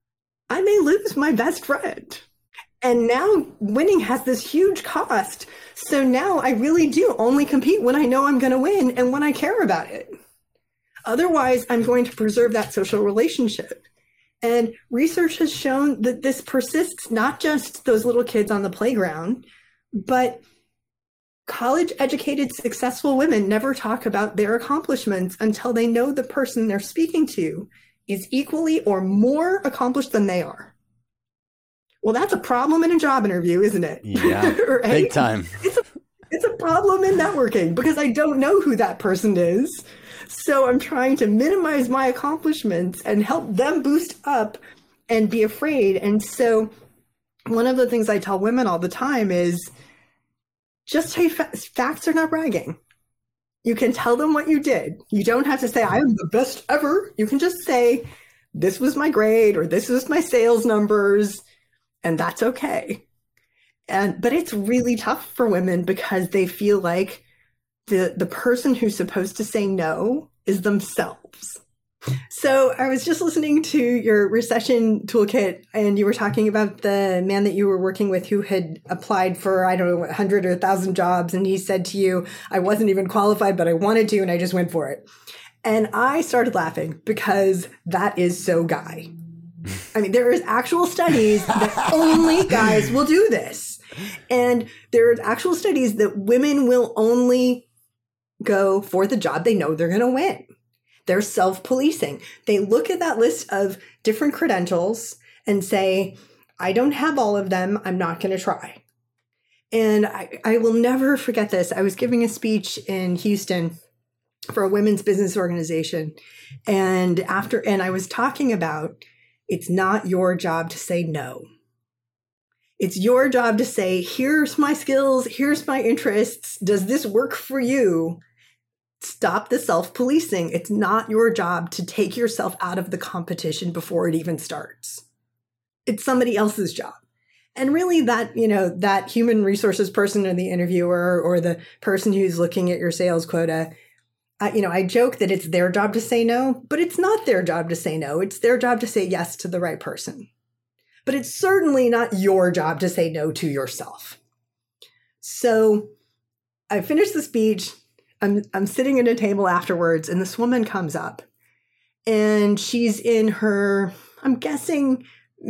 I may lose my best friend. And now winning has this huge cost. So now I really do only compete when I know I'm going to win and when I care about it. Otherwise, I'm going to preserve that social relationship. And research has shown that this persists not just those little kids on the playground, but college-educated, successful women never talk about their accomplishments until they know the person they're speaking to is equally or more accomplished than they are. Well, that's a problem in a job interview, isn't it? Yeah, right? Big time. It's a, it's a problem in networking because I don't know who that person is. So I'm trying to minimize my accomplishments and help them boost up and be afraid. And so one of the things I tell women all the time is just say fa- facts are not bragging. You can tell them what you did. You don't have to say, I am the best ever. You can just say, this was my grade or this was my sales numbers, and that's okay. And but it's really tough for women because they feel like the the person who's supposed to say no is themselves. So I was just listening to your recession toolkit and you were talking about the man that you were working with who had applied for, I don't know, a hundred or a thousand jobs. And he said to you, I wasn't even qualified, but I wanted to, and I just went for it. And I started laughing because that is so guy. I mean, there is actual studies that only guys will do this. And there are actual studies that women will only go for the job they know they're going to win. They're self-policing. They look at that list of different credentials and say, I don't have all of them. I'm not going to try. And I, I will never forget this. I was giving a speech in Houston for a women's business organization. And after, and I was talking about, it's not your job to say no. It's your job to say, here's my skills, here's my interests. Does this work for you? Stop the self-policing. It's not your job to take yourself out of the competition before it even starts. It's somebody else's job. And really that, you know, that human resources person or the interviewer or the person who's looking at your sales quota, I, you know, I joke that it's their job to say no, but it's not their job to say no. It's their job to say yes to the right person. But it's certainly not your job to say no to yourself. So I finished the speech. I'm I'm sitting at a table afterwards, and this woman comes up, and she's in her, I'm guessing,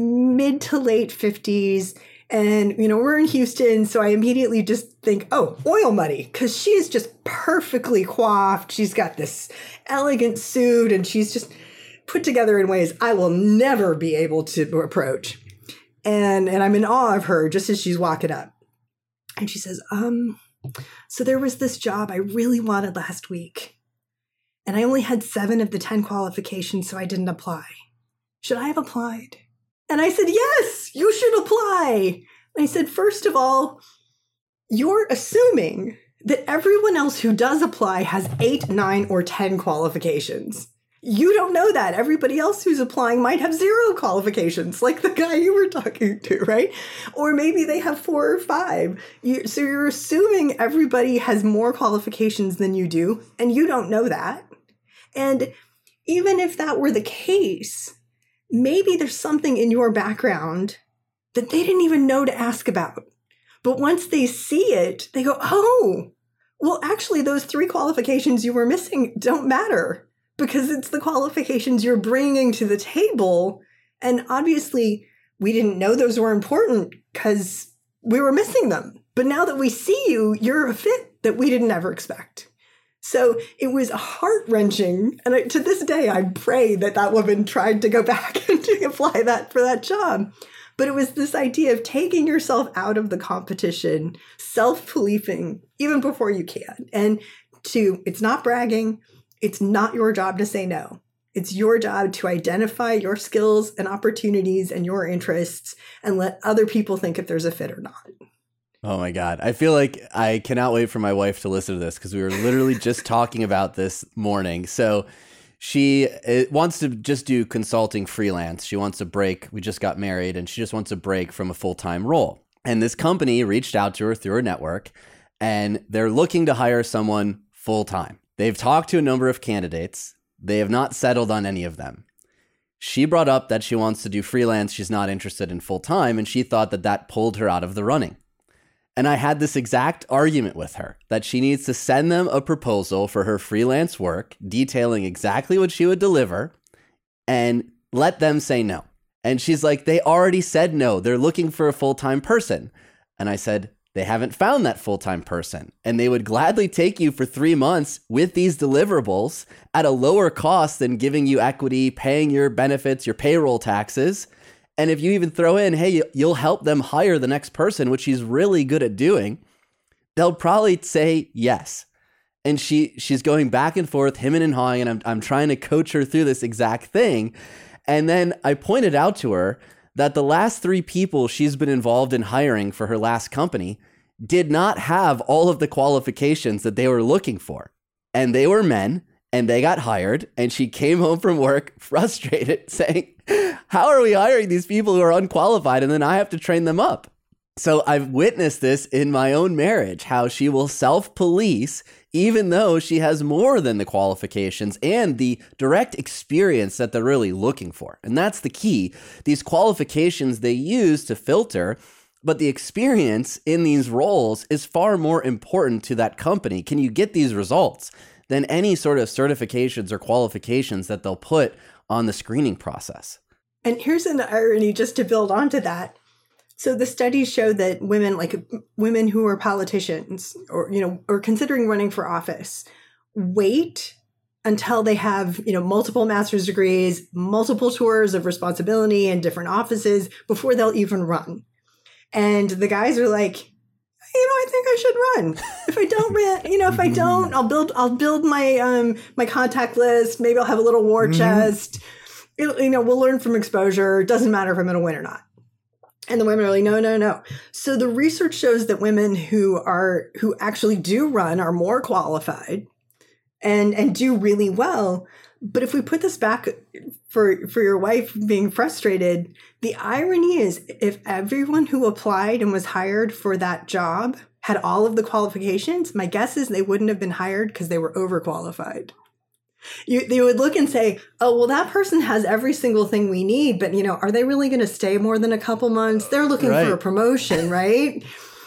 mid to late fifties. And, you know, we're in Houston, so I immediately just think, oh, oil money, because she's just perfectly coiffed. She's got this elegant suit, and she's just put together in ways I will never be able to approach. And, and I'm in awe of her just as she's walking up. And she says, um, so there was this job I really wanted last week, and I only had seven of the ten qualifications, so I didn't apply. Should I have applied? And I said, yes, you should apply. And I said, first of all, you're assuming that everyone else who does apply has eight, nine, or ten qualifications. You don't know that. Everybody else who's applying might have zero qualifications, like the guy you were talking to, right? Or maybe they have four or five. You, so you're assuming everybody has more qualifications than you do, and you don't know that. And even if that were the case, maybe there's something in your background that they didn't even know to ask about. But once they see it, they go, oh, well, actually, those three qualifications you were missing don't matter, because it's the qualifications you're bringing to the table. And obviously, we didn't know those were important because we were missing them. But now that we see you, you're a fit that we didn't ever expect. So it was heart-wrenching. And I, to this day, I pray that that woman tried to go back and to apply that for that job. But it was this idea of taking yourself out of the competition, self-policing, even before you can. And to, it's not bragging. It's not your job to say no. It's your job to identify your skills and opportunities and your interests and let other people think if there's a fit or not. Oh my God. I feel like I cannot wait for my wife to listen to this, because we were literally just talking about this morning. So she wants to just do consulting freelance. She wants a break. We just got married, and she just wants a break from a full-time role. And this company reached out to her through her network, and they're looking to hire someone full-time. They've talked to a number of candidates. They have not settled on any of them. She brought up that she wants to do freelance. She's not interested in full-time, and she thought that that pulled her out of the running. And I had this exact argument with her, that she needs to send them a proposal for her freelance work, detailing exactly what she would deliver, and let them say no. And she's like, they already said no. They're looking for a full-time person. And I said, they haven't found that full-time person, and they would gladly take you for three months with these deliverables at a lower cost than giving you equity, paying your benefits, your payroll taxes. And if you even throw in, hey, you'll help them hire the next person, which she's really good at doing, they'll probably say yes. And she she's going back and forth, him and hawing, and I'm I'm trying to coach her through this exact thing. And then I pointed out to her that the last three people she's been involved in hiring for her last company did not have all of the qualifications that they were looking for. And they were men, and they got hired, and she came home from work frustrated saying, how are we hiring these people who are unqualified, and then I have to train them up? So I've witnessed this in my own marriage, how she will self-police even though she has more than the qualifications and the direct experience that they're really looking for. And that's the key. These qualifications they use to filter, but the experience in these roles is far more important to that company. Can you get these results than any sort of certifications or qualifications that they'll put on the screening process? And here's an irony just to build onto that. So the studies show that women, like women who are politicians or, you know, or considering running for office, wait until they have, you know, multiple master's degrees, multiple tours of responsibility in different offices before they'll even run. And the guys are like, you know, I think I should run. If I don't, run, you know, if I don't, I'll build, I'll build my, um, my contact list. Maybe I'll have a little war mm-hmm. chest. It, you know, we'll learn from exposure. It doesn't matter if I'm going to win or not. And the women are like, no, no, no. So the research shows that women who are, who actually do run are more qualified and, and do really well. But if we put this back for, for your wife being frustrated, the irony is if everyone who applied and was hired for that job had all of the qualifications, my guess is they wouldn't have been hired because they were overqualified. You, they would look and say, oh, well, that person has every single thing we need, but, you know, are they really going to stay more than a couple months? They're looking right. for a promotion, right?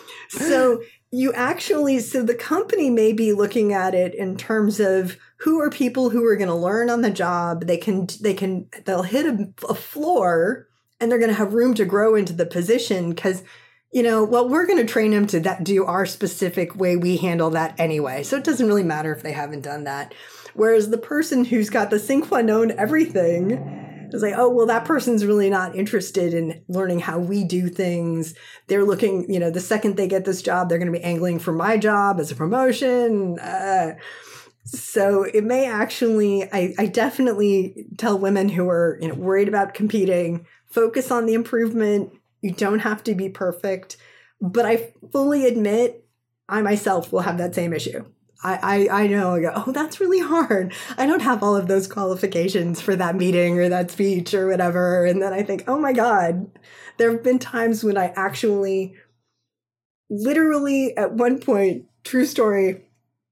So you actually, so the company may be looking at it in terms of who are people who are going to learn on the job. They can, they can, they'll hit a, a floor and they're going to have room to grow into the position because, you know, well, we're going to train them to that, do our specific way we handle that anyway. So it doesn't really matter if they haven't done that. Whereas the person who's got the sine qua non everything is like, oh, well, that person's really not interested in learning how we do things. They're looking, you know, the second they get this job, they're going to be angling for my job as a promotion. Uh, so it may actually, I, I definitely tell women who are, you know, worried about competing, focus on the improvement. You don't have to be perfect. But I fully admit I myself will have that same issue. I, I, I know, I go, oh, that's really hard. I don't have all of those qualifications for that meeting or that speech or whatever. And then I think, oh my God, there have been times when I actually, literally at one point, true story,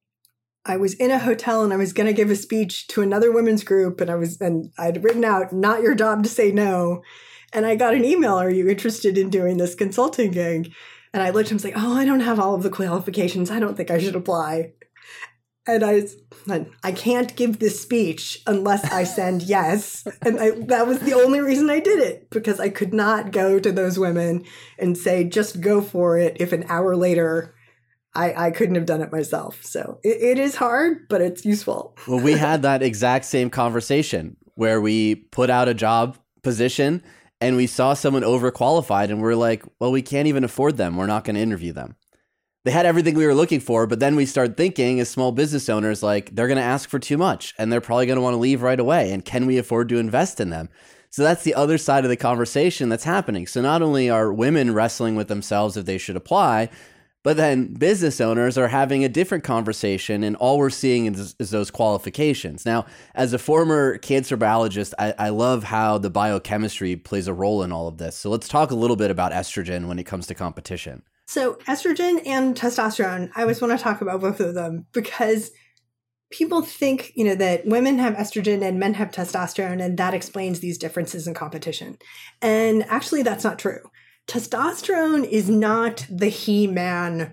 I was in a hotel and I was going to give a speech to another women's group and I was, and I'd written out, not your job to say no. And I got an email, are you interested in doing this consulting gig? And I looked and was like, oh, I don't have all of the qualifications. I don't think I should apply. And I, I can't give this speech unless I send yes. And I, that was the only reason I did it, because I could not go to those women and say, just go for it, if an hour later I, I couldn't have done it myself. So it, it is hard, but it's useful. Well, we had that exact same conversation where we put out a job position and we saw someone overqualified and we're like, well, we can't even afford them. We're not going to interview them. They had everything we were looking for, but then we started thinking as small business owners, like they're going to ask for too much and they're probably going to want to leave right away. And can we afford to invest in them? So that's the other side of the conversation that's happening. So not only are women wrestling with themselves if they should apply, but then business owners are having a different conversation, and all we're seeing is, is those qualifications. Now, as a former cancer biologist, I, I love how the biochemistry plays a role in all of this. So let's talk a little bit about estrogen when it comes to competition. So estrogen and testosterone, I always want to talk about both of them because people think, you know, that women have estrogen and men have testosterone, and that explains these differences in competition. And actually, that's not true. Testosterone is not the He-Man,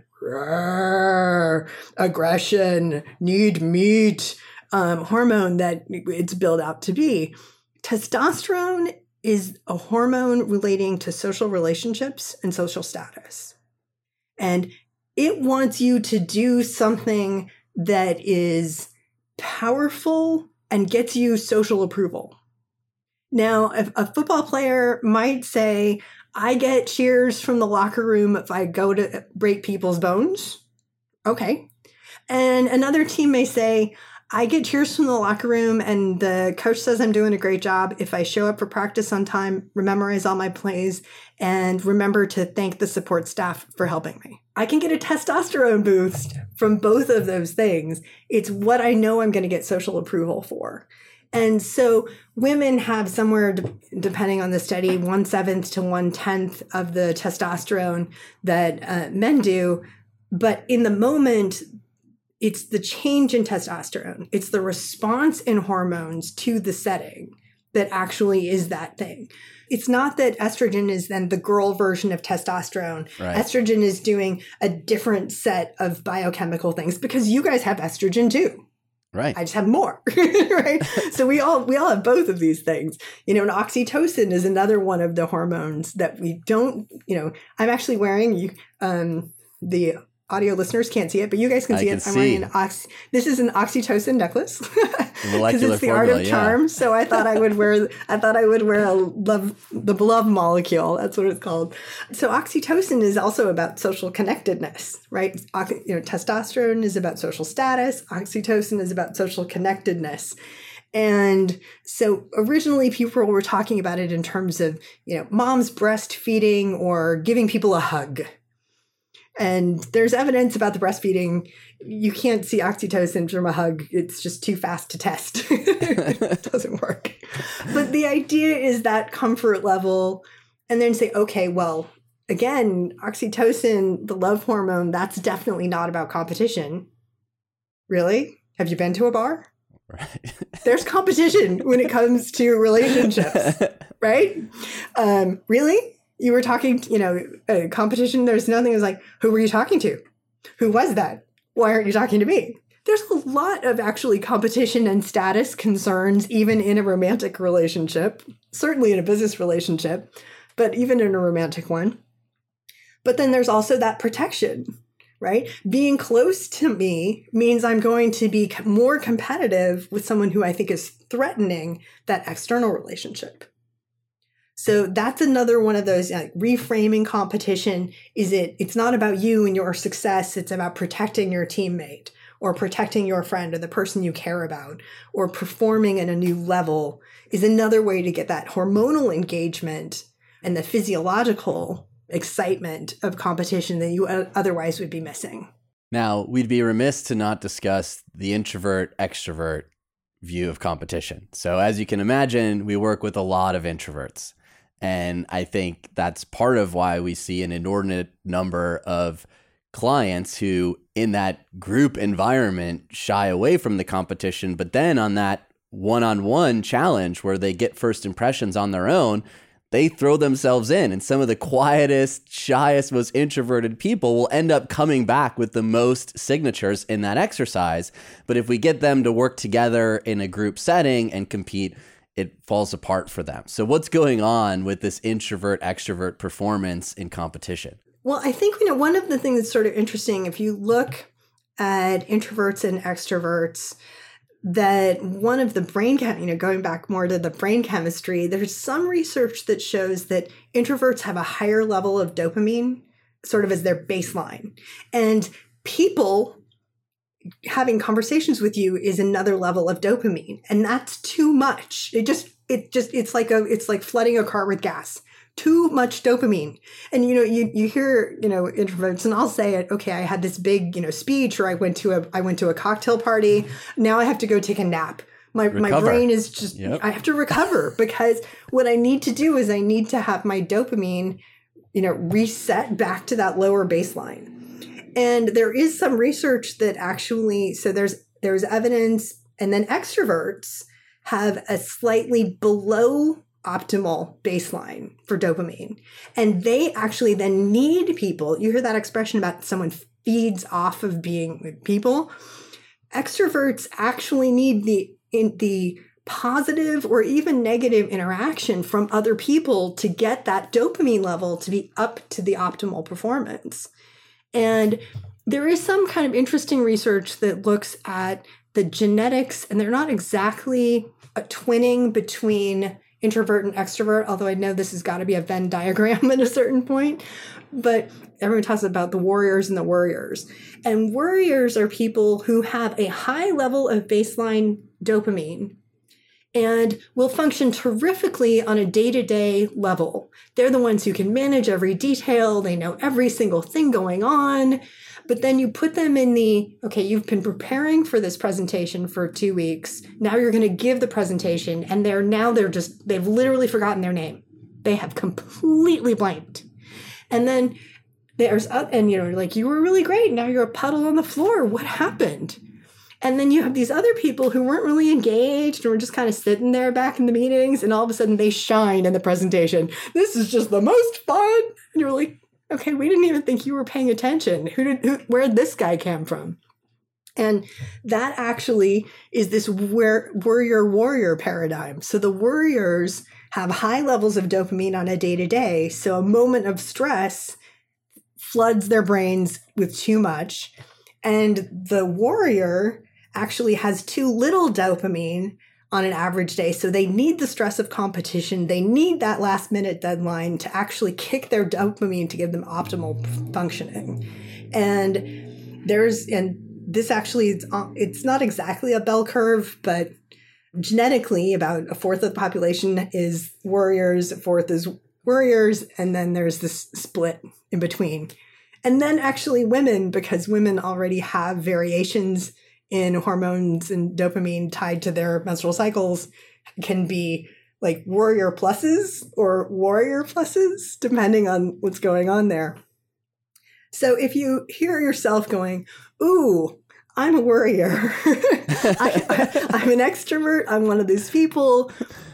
rawr, aggression, need meat um, hormone that it's built out to be. Testosterone is a hormone relating to social relationships and social status. And it wants you to do something that is powerful and gets you social approval. Now, if a football player might say, I get cheers from the locker room if I go to break people's bones. Okay. And another team may say, I get cheers from the locker room and the coach says I'm doing a great job if I show up for practice on time, memorize all my plays, and remember to thank the support staff for helping me. I can get a testosterone boost from both of those things. It's what I know I'm going to get social approval for. And so women have somewhere, depending on the study, one seventh to one tenth of the testosterone that uh, men do. But in the moment, it's the change in testosterone. It's the response in hormones to the setting that actually is that thing. It's not that estrogen is then the girl version of testosterone. Right. Estrogen is doing a different set of biochemical things because you guys have estrogen too. Right. I just have more, right? So we all we all have both of these things. You know, and oxytocin is another one of the hormones that we don't, you know, I'm actually wearing you um the audio listeners can't see it, but you guys can I see can it. I'm see. wearing an ox this is an oxytocin necklace. Because Molecular it's the formula, art of yeah. charm. So I thought I would wear I thought I would wear a love the love molecule. That's what it's called. So oxytocin is also about social connectedness, right? Ox- you know, testosterone is about social status. Oxytocin is about social connectedness. And so originally people were talking about it in terms of, you know, moms breastfeeding or giving people a hug. And there's evidence about the breastfeeding. You can't see oxytocin from a hug. It's just too fast to test. It doesn't work. But the idea is that comfort level, and then say, okay, well, again, oxytocin, the love hormone, that's definitely not about competition. Really? Have you been to a bar? Right. There's competition when it comes to relationships, right? Um, really? You were talking, you know, uh, competition. There's nothing. It was like, who were you talking to? Who was that? Why aren't you talking to me? There's a lot of actually competition and status concerns, even in a romantic relationship, certainly in a business relationship, but even in a romantic one. But then there's also that protection, right? Being close to me means I'm going to be more competitive with someone who I think is threatening that external relationship. So that's another one of those, like, reframing competition. Is it, it's not about you and your success. It's about protecting your teammate or protecting your friend or the person you care about, or performing at a new level is another way to get that hormonal engagement and the physiological excitement of competition that you otherwise would be missing. Now, we'd be remiss to not discuss the introvert extrovert view of competition. So as you can imagine, we work with a lot of introverts. And I think that's part of why we see an inordinate number of clients who, in that group environment, shy away from the competition. But then on that one-on-one challenge where they get first impressions on their own, they throw themselves in. And some of the quietest, shyest, most introverted people will end up coming back with the most signatures in that exercise. But if we get them to work together in a group setting and compete, it falls apart for them. So what's going on with this introvert extrovert performance in competition? Well, I think, you know, one of the things that's sort of interesting, if you look at introverts and extroverts, that one of the brain, chem- you know, going back more to the brain chemistry, there's some research that shows that introverts have a higher level of dopamine sort of as their baseline. And people having conversations with you is another level of dopamine, and that's too much. It just, it just, it's like a, it's like flooding a car with gas. Too much dopamine. And, you know, you, you hear, you know, introverts, and I'll say it, okay, I had this big, you know, speech, or I went to a, I went to a cocktail party. Now I have to go take a nap. My, Recover. my brain is just, Yep. I have to recover, because what I need to do is I need to have my dopamine, you know, reset back to that lower baseline. And there is some research that actually, so there's, there's evidence, and then extroverts have a slightly below optimal baseline for dopamine. And they actually then need people. You hear that expression about someone feeds off of being with people. Extroverts actually need the in the positive or even negative interaction from other people to get that dopamine level to be up to the optimal performance. And there is some kind of interesting research that looks at the genetics, and they're not exactly a twinning between introvert and extrovert, although I know this has got to be a Venn diagram at a certain point. But everyone talks about the warriors and the worriers. And worriers are people who have a high level of baseline dopamine and will function terrifically on a day-to-day level. They're the ones who can manage every detail. They know every single thing going on. But then you put them in the, okay, you've been preparing for this presentation for two weeks. Now you're going to give the presentation, and they're now they're just, they've literally forgotten their name. They have completely blanked. And then there's, and you know, like, you were really great. Now you're a puddle on the floor. What happened? And then you have these other people who weren't really engaged and were just kind of sitting there back in the meetings, and all of a sudden they shine in the presentation. This is just the most fun. And you're like, okay, we didn't even think you were paying attention. Who did, who, where did this guy come from? And that actually is this warrior-warrior paradigm. So the warriors have high levels of dopamine on a day-to-day. So a moment of stress floods their brains with too much. And the warrior actually has too little dopamine on an average day. So they need the stress of competition. They need that last minute deadline to actually kick their dopamine to give them optimal functioning. And there's, and this actually, it's, it's not exactly a bell curve, but genetically about a fourth of the population is warriors, a fourth is warriors, and then there's this split in between. And then actually women, because women already have variations in hormones and dopamine tied to their menstrual cycles, can be like warrior pluses or warrior pluses, depending on what's going on there. So if you hear yourself going, ooh, I'm a warrior, I, I, I'm an extrovert, I'm one of these people,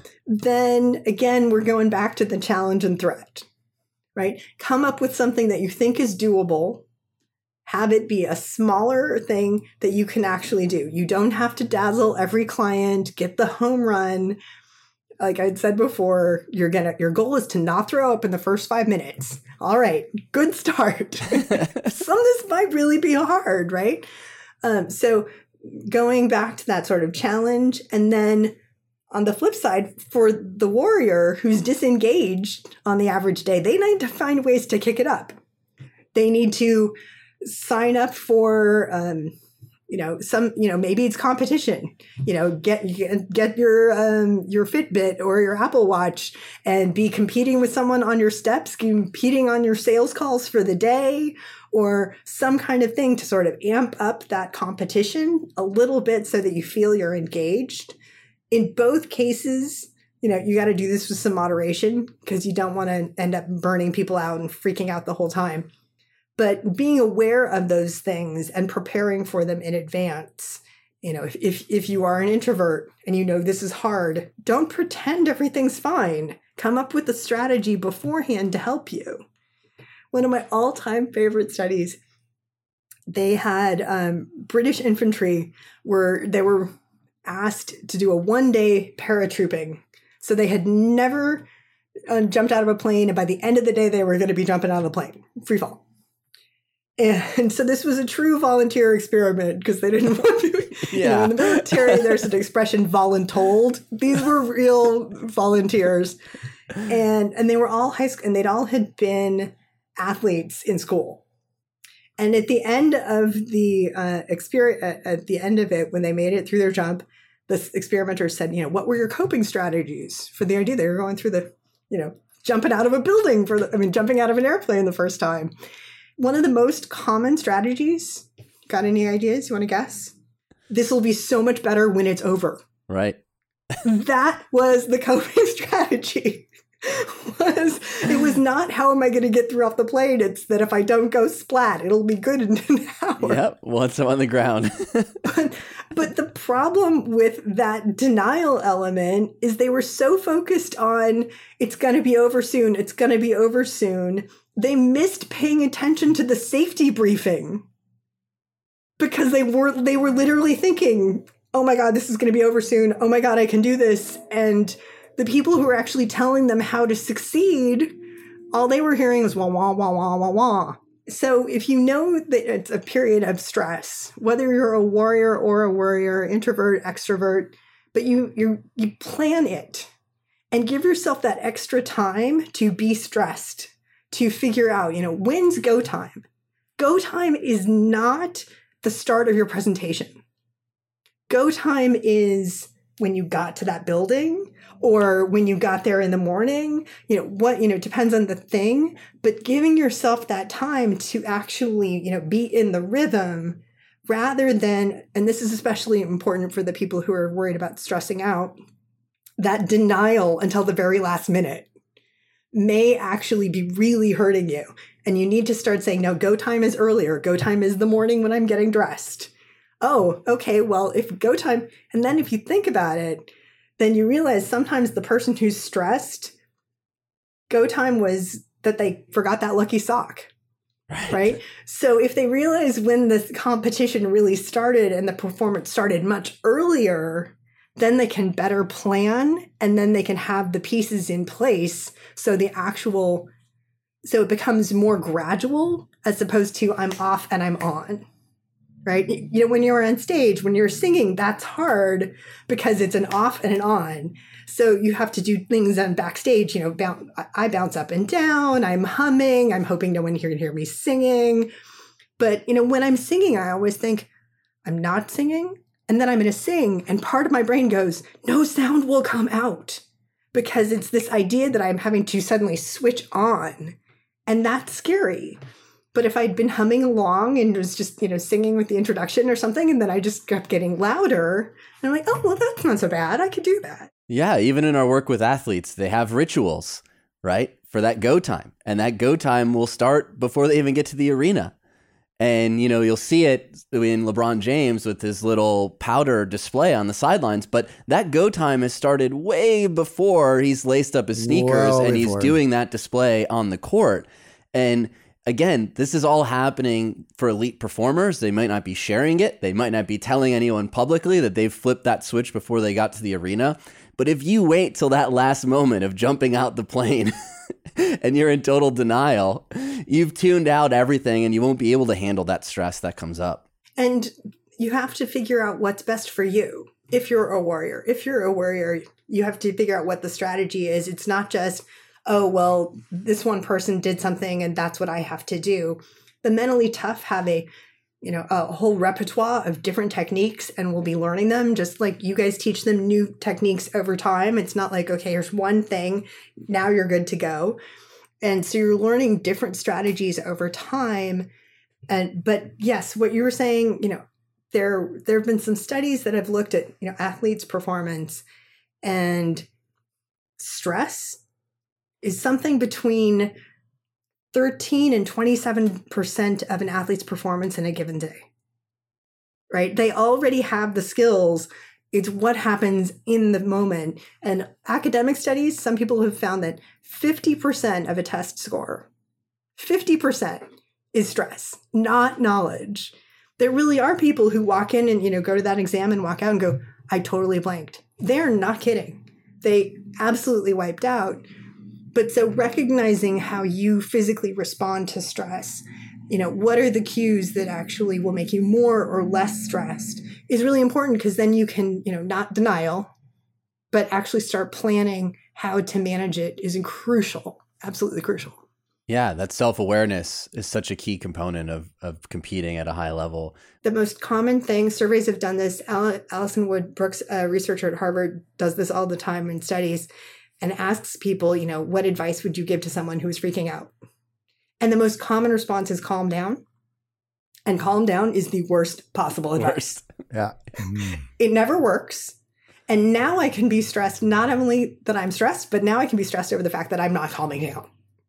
then again, we're going back to the challenge and threat, right? Come up with something that you think is doable. Have it be a smaller thing that you can actually do. You don't have to dazzle every client, get the home run. Like I'd said before, you're gonna, your goal is to not throw up in the first five minutes. All right, good start. Some of this might really be hard, right? Um, so going back to that sort of challenge, and then on the flip side, for the warrior who's disengaged on the average day, they need to find ways to kick it up. They need to sign up for, um, you know, some, you know, maybe it's competition, you know, get, get, get your, um, your Fitbit or your Apple Watch and be competing with someone on your steps, competing on your sales calls for the day, or some kind of thing to sort of amp up that competition a little bit so that you feel you're engaged. In both cases, you know, you got to do this with some moderation because you don't want to end up burning people out and freaking out the whole time. But being aware of those things and preparing for them in advance, you know, if, if, if you are an introvert and you know this is hard, don't pretend everything's fine. Come up with a strategy beforehand to help you. One of my all-time favorite studies, they had um, British infantry where they were asked to do a one-day paratrooping. So they had never uh, jumped out of a plane, and by the end of the day, they were going to be jumping out of the plane, free fall. And so this was a true volunteer experiment because they didn't want to. Yeah. You know, in the military, there's an expression voluntold. These were real volunteers. And and they were all high school, and they'd all had been athletes in school. And at the end of the uh, experience, at the end of it, when they made it through their jump, the experimenters said, you know, what were your coping strategies for the idea? They were going through the, you know, jumping out of a building for the, I mean, jumping out of an airplane the first time. One of the most common strategies, got any ideas? You want to guess? This will be so much better when it's over. Right. That was the coping strategy. was It was not, how am I going to get through off the plane? It's that if I don't go splat, it'll be good in an hour. Yep, once I'm on the ground. but, but the problem with that denial element is they were so focused on, it's going to be over soon, it's going to be over soon. They missed paying attention to the safety briefing because they were they were literally thinking, oh my God, this is going to be over soon. Oh my God, I can do this. And the people who were actually telling them how to succeed, all they were hearing was wah, wah, wah, wah, wah, wah. So if you know that it's a period of stress, whether you're a warrior or a worrier, introvert, extrovert, but you you you plan it and give yourself that extra time to be stressed, to figure out, you know, when's go time? Go time is not the start of your presentation. Go time is when you got to that building or when you got there in the morning, you know, what, you know, it depends on the thing, but giving yourself that time to actually, you know, be in the rhythm rather than, and this is especially important for the people who are worried about stressing out, that denial until the very last minute may actually be really hurting you. And you need to start saying, no, go time is earlier. Go time is the morning when I'm getting dressed. Oh, okay, well, if go time, and then if you think about it, then you realize sometimes the person who's stressed, go time was that they forgot that lucky sock. Right. right? So if they realize when the competition really started and the performance started much earlier, then they can better plan, and then they can have the pieces in place. So the actual, so it becomes more gradual as opposed to I'm off and I'm on, right? You know, when you're on stage, when you're singing, that's hard because it's an off and an on. So you have to do things on backstage, you know, bounce, I bounce up and down, I'm humming, I'm hoping no one here can hear me singing. But, you know, when I'm singing, I always think I'm not singing. And then I'm going to sing, and part of my brain goes, no sound will come out, because it's this idea that I'm having to suddenly switch on. And that's scary. But if I'd been humming along and was just, you know, singing with the introduction or something, and then I just kept getting louder, and I'm like, oh, well, that's not so bad. I could do that. Yeah, even in our work with athletes, they have rituals, right, for that go time. And that go time will start before they even get to the arena. And, you know, you'll see it in LeBron James with his little powder display on the sidelines. But that go time has started way before he's laced up his sneakers well and he's doing that display on the court. And again, this is all happening for elite performers. They might not be sharing it. They might not be telling anyone publicly that they've flipped that switch before they got to the arena. But if you wait till that last moment of jumping out the plane and you're in total denial, you've tuned out everything and you won't be able to handle that stress that comes up. And you have to figure out what's best for you. If you're a warrior, if you're a warrior, you have to figure out what the strategy is. It's not just, oh, well, this one person did something and that's what I have to do. The mentally tough have a you know, a whole repertoire of different techniques, and we'll be learning them just like you guys teach them new techniques over time. It's not like, okay, here's one thing, now you're good to go. And so you're learning different strategies over time. And, but yes, what you were saying, you know, there, there have been some studies that have looked at, you know, athletes' performance, and stress is something between thirteen and twenty-seven percent of an athlete's performance in a given day, right? They already have the skills. It's what happens in the moment. And academic studies, some people have found that fifty percent of a test score, fifty percent is stress, not knowledge. There really are people who walk in and, you know, go to that exam and walk out and go, I totally blanked. They're not kidding. They absolutely wiped out. But so recognizing how you physically respond to stress, you know, what are the cues that actually will make you more or less stressed is really important, because then you can, you know, not denial, but actually start planning how to manage it is crucial, absolutely crucial. Yeah, that self-awareness is such a key component of, of competing at a high level. The most common thing, surveys have done this, Alison Wood Brooks, a researcher at Harvard, does this all the time in studies, and asks people, you know, what advice would you give to someone who's freaking out? And the most common response is calm down. And calm down is the worst possible advice. Worst. Yeah. It never works. And now I can be stressed, not only that I'm stressed, but now I can be stressed over the fact that I'm not calming down.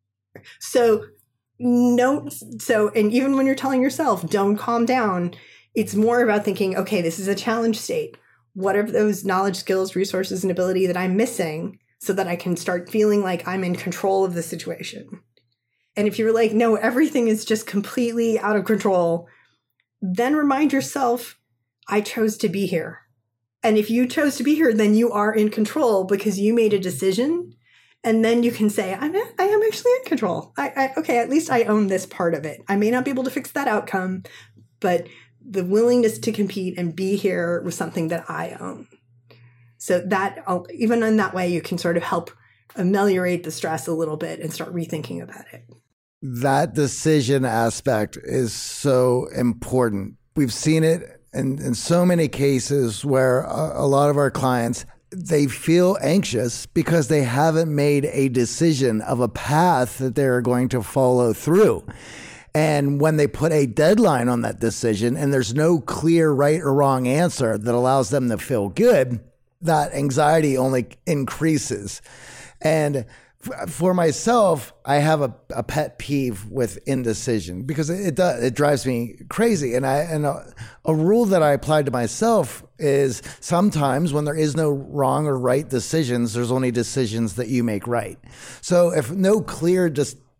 So no, so, and even when you're telling yourself, don't calm down, it's more about thinking, okay, this is a challenge state. What are those knowledge, skills, resources, and ability that I'm missing, so that I can start feeling like I'm in control of the situation? And if you're like, no, everything is just completely out of control, then remind yourself, I chose to be here. And if you chose to be here, then you are in control because you made a decision. And then you can say, I'm, I am actually in control. I, I, okay, at least I own this part of it. I may not be able to fix that outcome, but the willingness to compete and be here was something that I own. So that, even in that way, you can sort of help ameliorate the stress a little bit and start rethinking about it. That decision aspect is so important. We've seen it in, in so many cases where a, a lot of our clients, they feel anxious because they haven't made a decision of a path that they're going to follow through. And when they put a deadline on that decision and there's no clear right or wrong answer that allows them to feel good, that anxiety only increases. And f- for myself, I have a, a pet peeve with indecision because it, it does, it drives me crazy. And I and a, a rule that I applied to myself is sometimes when there is no wrong or right decisions, there's only decisions that you make right. So if no clear dis-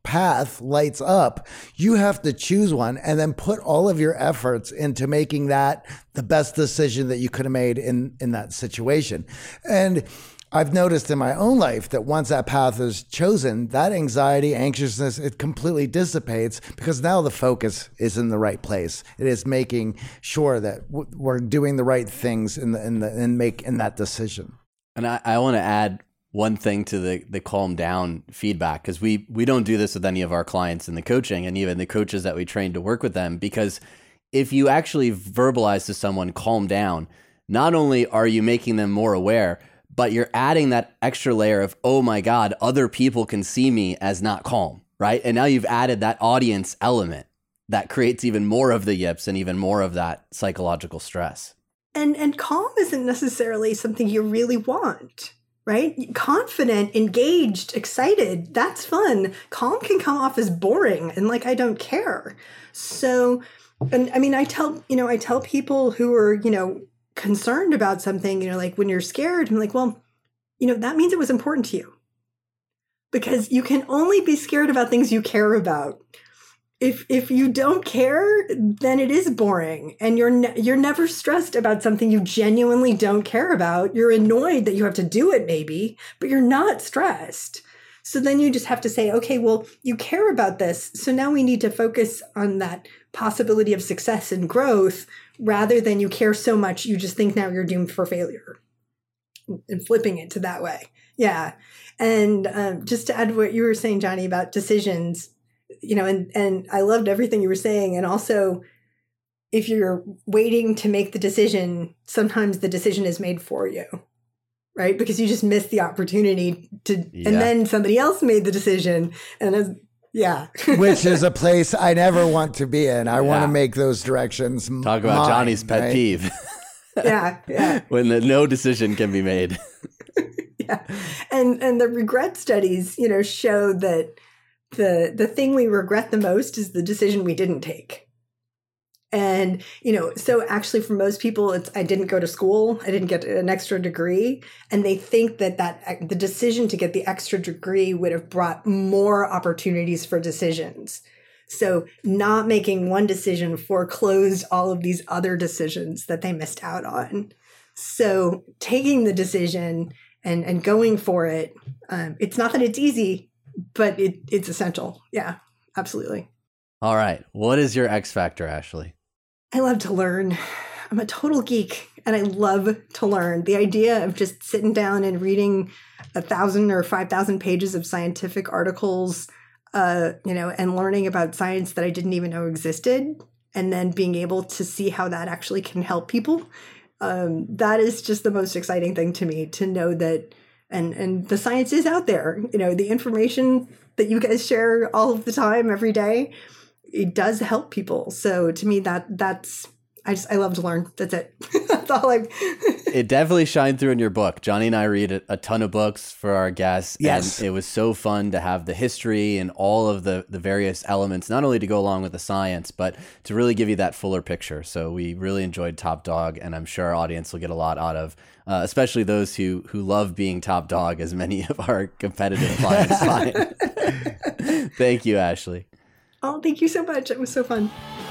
path lights up, you have to choose one and then put all of your efforts into making that the best decision that you could have made in, in that situation. And I've noticed in my own life that once that path is chosen, that anxiety, anxiousness, it completely dissipates because now the focus is in the right place. It is making sure that w- we're doing the right things in the in the in make in that decision. And I, I want to add one thing to the the calm down feedback, because we we don't do this with any of our clients in the coaching and even the coaches that we train to work with them, because if you actually verbalize to someone, calm down, not only are you making them more aware, but you're adding that extra layer of, oh my God, other people can see me as not calm, right? And now you've added that audience element that creates even more of the yips and even more of that psychological stress. And and calm isn't necessarily something you really want, right? Confident, engaged, excited, that's fun. Calm can come off as boring and like, I don't care. So, and I mean, I tell, you know, I tell people who are, you know, concerned about something, you know, like when you're scared, I'm like, well, you know, that means it was important to you, because you can only be scared about things you care about. If if you don't care, then it is boring, and you're ne- you're never stressed about something you genuinely don't care about. You're annoyed that you have to do it maybe, but you're not stressed. So then you just have to say, okay, well, you care about this, so now we need to focus on that possibility of success and growth, rather than you care so much you just think now you're doomed for failure, and flipping it to that way. Yeah. And um, just to add what you were saying, Johnny, about decisions, you know, and, and I loved everything you were saying. And also, if you're waiting to make the decision, sometimes the decision is made for you, right? Because you just missed the opportunity to, yeah. And then somebody else made the decision. And as, yeah. Which is a place I never want to be in. I yeah. want to make those directions Talk about mine, Johnny's pet right? peeve. yeah, yeah. When the, no decision can be made. yeah. And and the regret studies, you know, show that the the thing we regret the most is the decision we didn't take. And, you know, so actually for most people, it's, I didn't go to school, I didn't get an extra degree. And they think that, that the decision to get the extra degree would have brought more opportunities for decisions. So not making one decision foreclosed all of these other decisions that they missed out on. So taking the decision and, and going for it, um, it's not that it's easy, but it, it's essential. Yeah, absolutely. All right. What is your X factor, Ashley? I love to learn. I'm a total geek and I love to learn. The idea of just sitting down and reading a thousand or five thousand pages of scientific articles, uh, you know, and learning about science that I didn't even know existed, and then being able to see how that actually can help people. Um, that is just the most exciting thing to me, to know that, and, and the science is out there, you know, the information that you guys share all of the time, every day, it does help people. So to me, that that's, I just, I love to learn. That's it. That's all I It definitely shined through in your book. Johnny and I read a, a ton of books for our guests. Yes. And it was so fun to have the history and all of the, the various elements, not only to go along with the science, but to really give you that fuller picture. So we really enjoyed Top Dog, and I'm sure our audience will get a lot out of, uh, especially those who, who love being top dog, as many of our competitive clients find. Thank you, Ashley. Oh, thank you so much. It was so fun.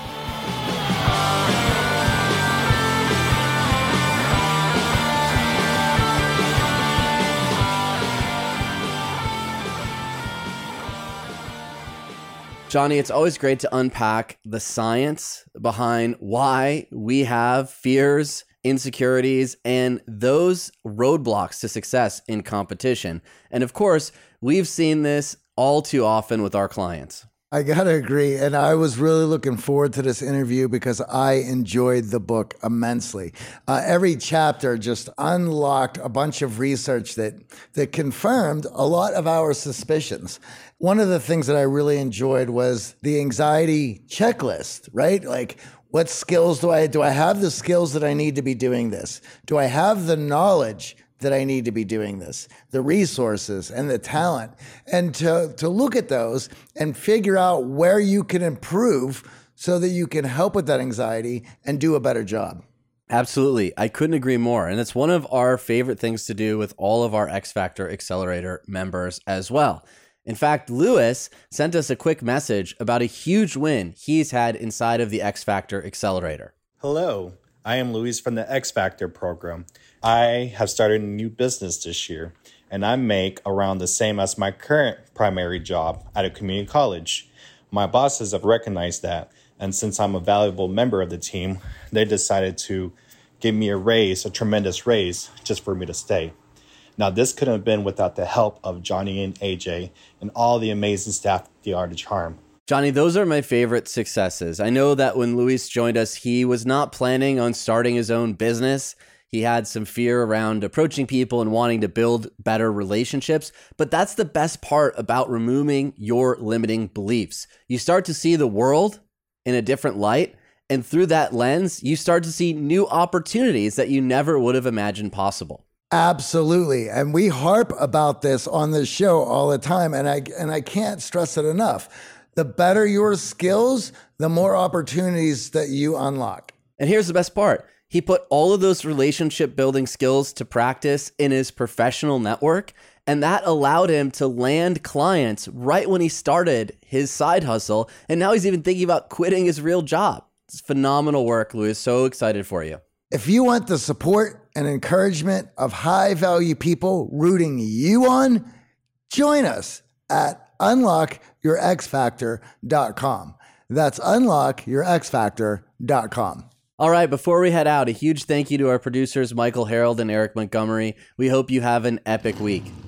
Johnny, it's always great to unpack the science behind why we have fears, insecurities, and those roadblocks to success in competition. And of course, we've seen this all too often with our clients. I gotta agree. And I was really looking forward to this interview because I enjoyed the book immensely. Uh, every chapter just unlocked a bunch of research that, that confirmed a lot of our suspicions. One of the things that I really enjoyed was the anxiety checklist, right? Like, what skills do I, do I have the skills that I need to be doing this? Do I have the knowledge that I need to be doing this, the resources and the talent, and to, to look at those and figure out where you can improve so that you can help with that anxiety and do a better job. Absolutely. I couldn't agree more. And it's one of our favorite things to do with all of our X Factor Accelerator members as well. In fact, Lewis sent us a quick message about a huge win he's had inside of the X Factor Accelerator. Hello, I am Luis from the X Factor program. I have started a new business this year, and I make around the same as my current primary job at a community college. My bosses have recognized that, and since I'm a valuable member of the team, they decided to give me a raise, a tremendous raise, just for me to stay. Now, this couldn't have been without the help of Johnny and A J and all the amazing staff at The Art of Charm. Johnny, those are my favorite successes. I know that when Luis joined us, he was not planning on starting his own business. He had some fear around approaching people and wanting to build better relationships. But that's the best part about removing your limiting beliefs. You start to see the world in a different light. And through that lens, you start to see new opportunities that you never would have imagined possible. Absolutely. And we harp about this on this show all the time. And I and I can't stress it enough. The better your skills, the more opportunities that you unlock. And here's the best part. He put all of those relationship building skills to practice in his professional network. And that allowed him to land clients right when he started his side hustle. And now he's even thinking about quitting his real job. It's phenomenal work, Luis. So excited for you. If you want the support and encouragement of high-value people rooting you on, join us at unlock your x factor dot com. That's unlock your x factor dot com. All right, before we head out, a huge thank you to our producers, Michael Harold and Eric Montgomery. We hope you have an epic week.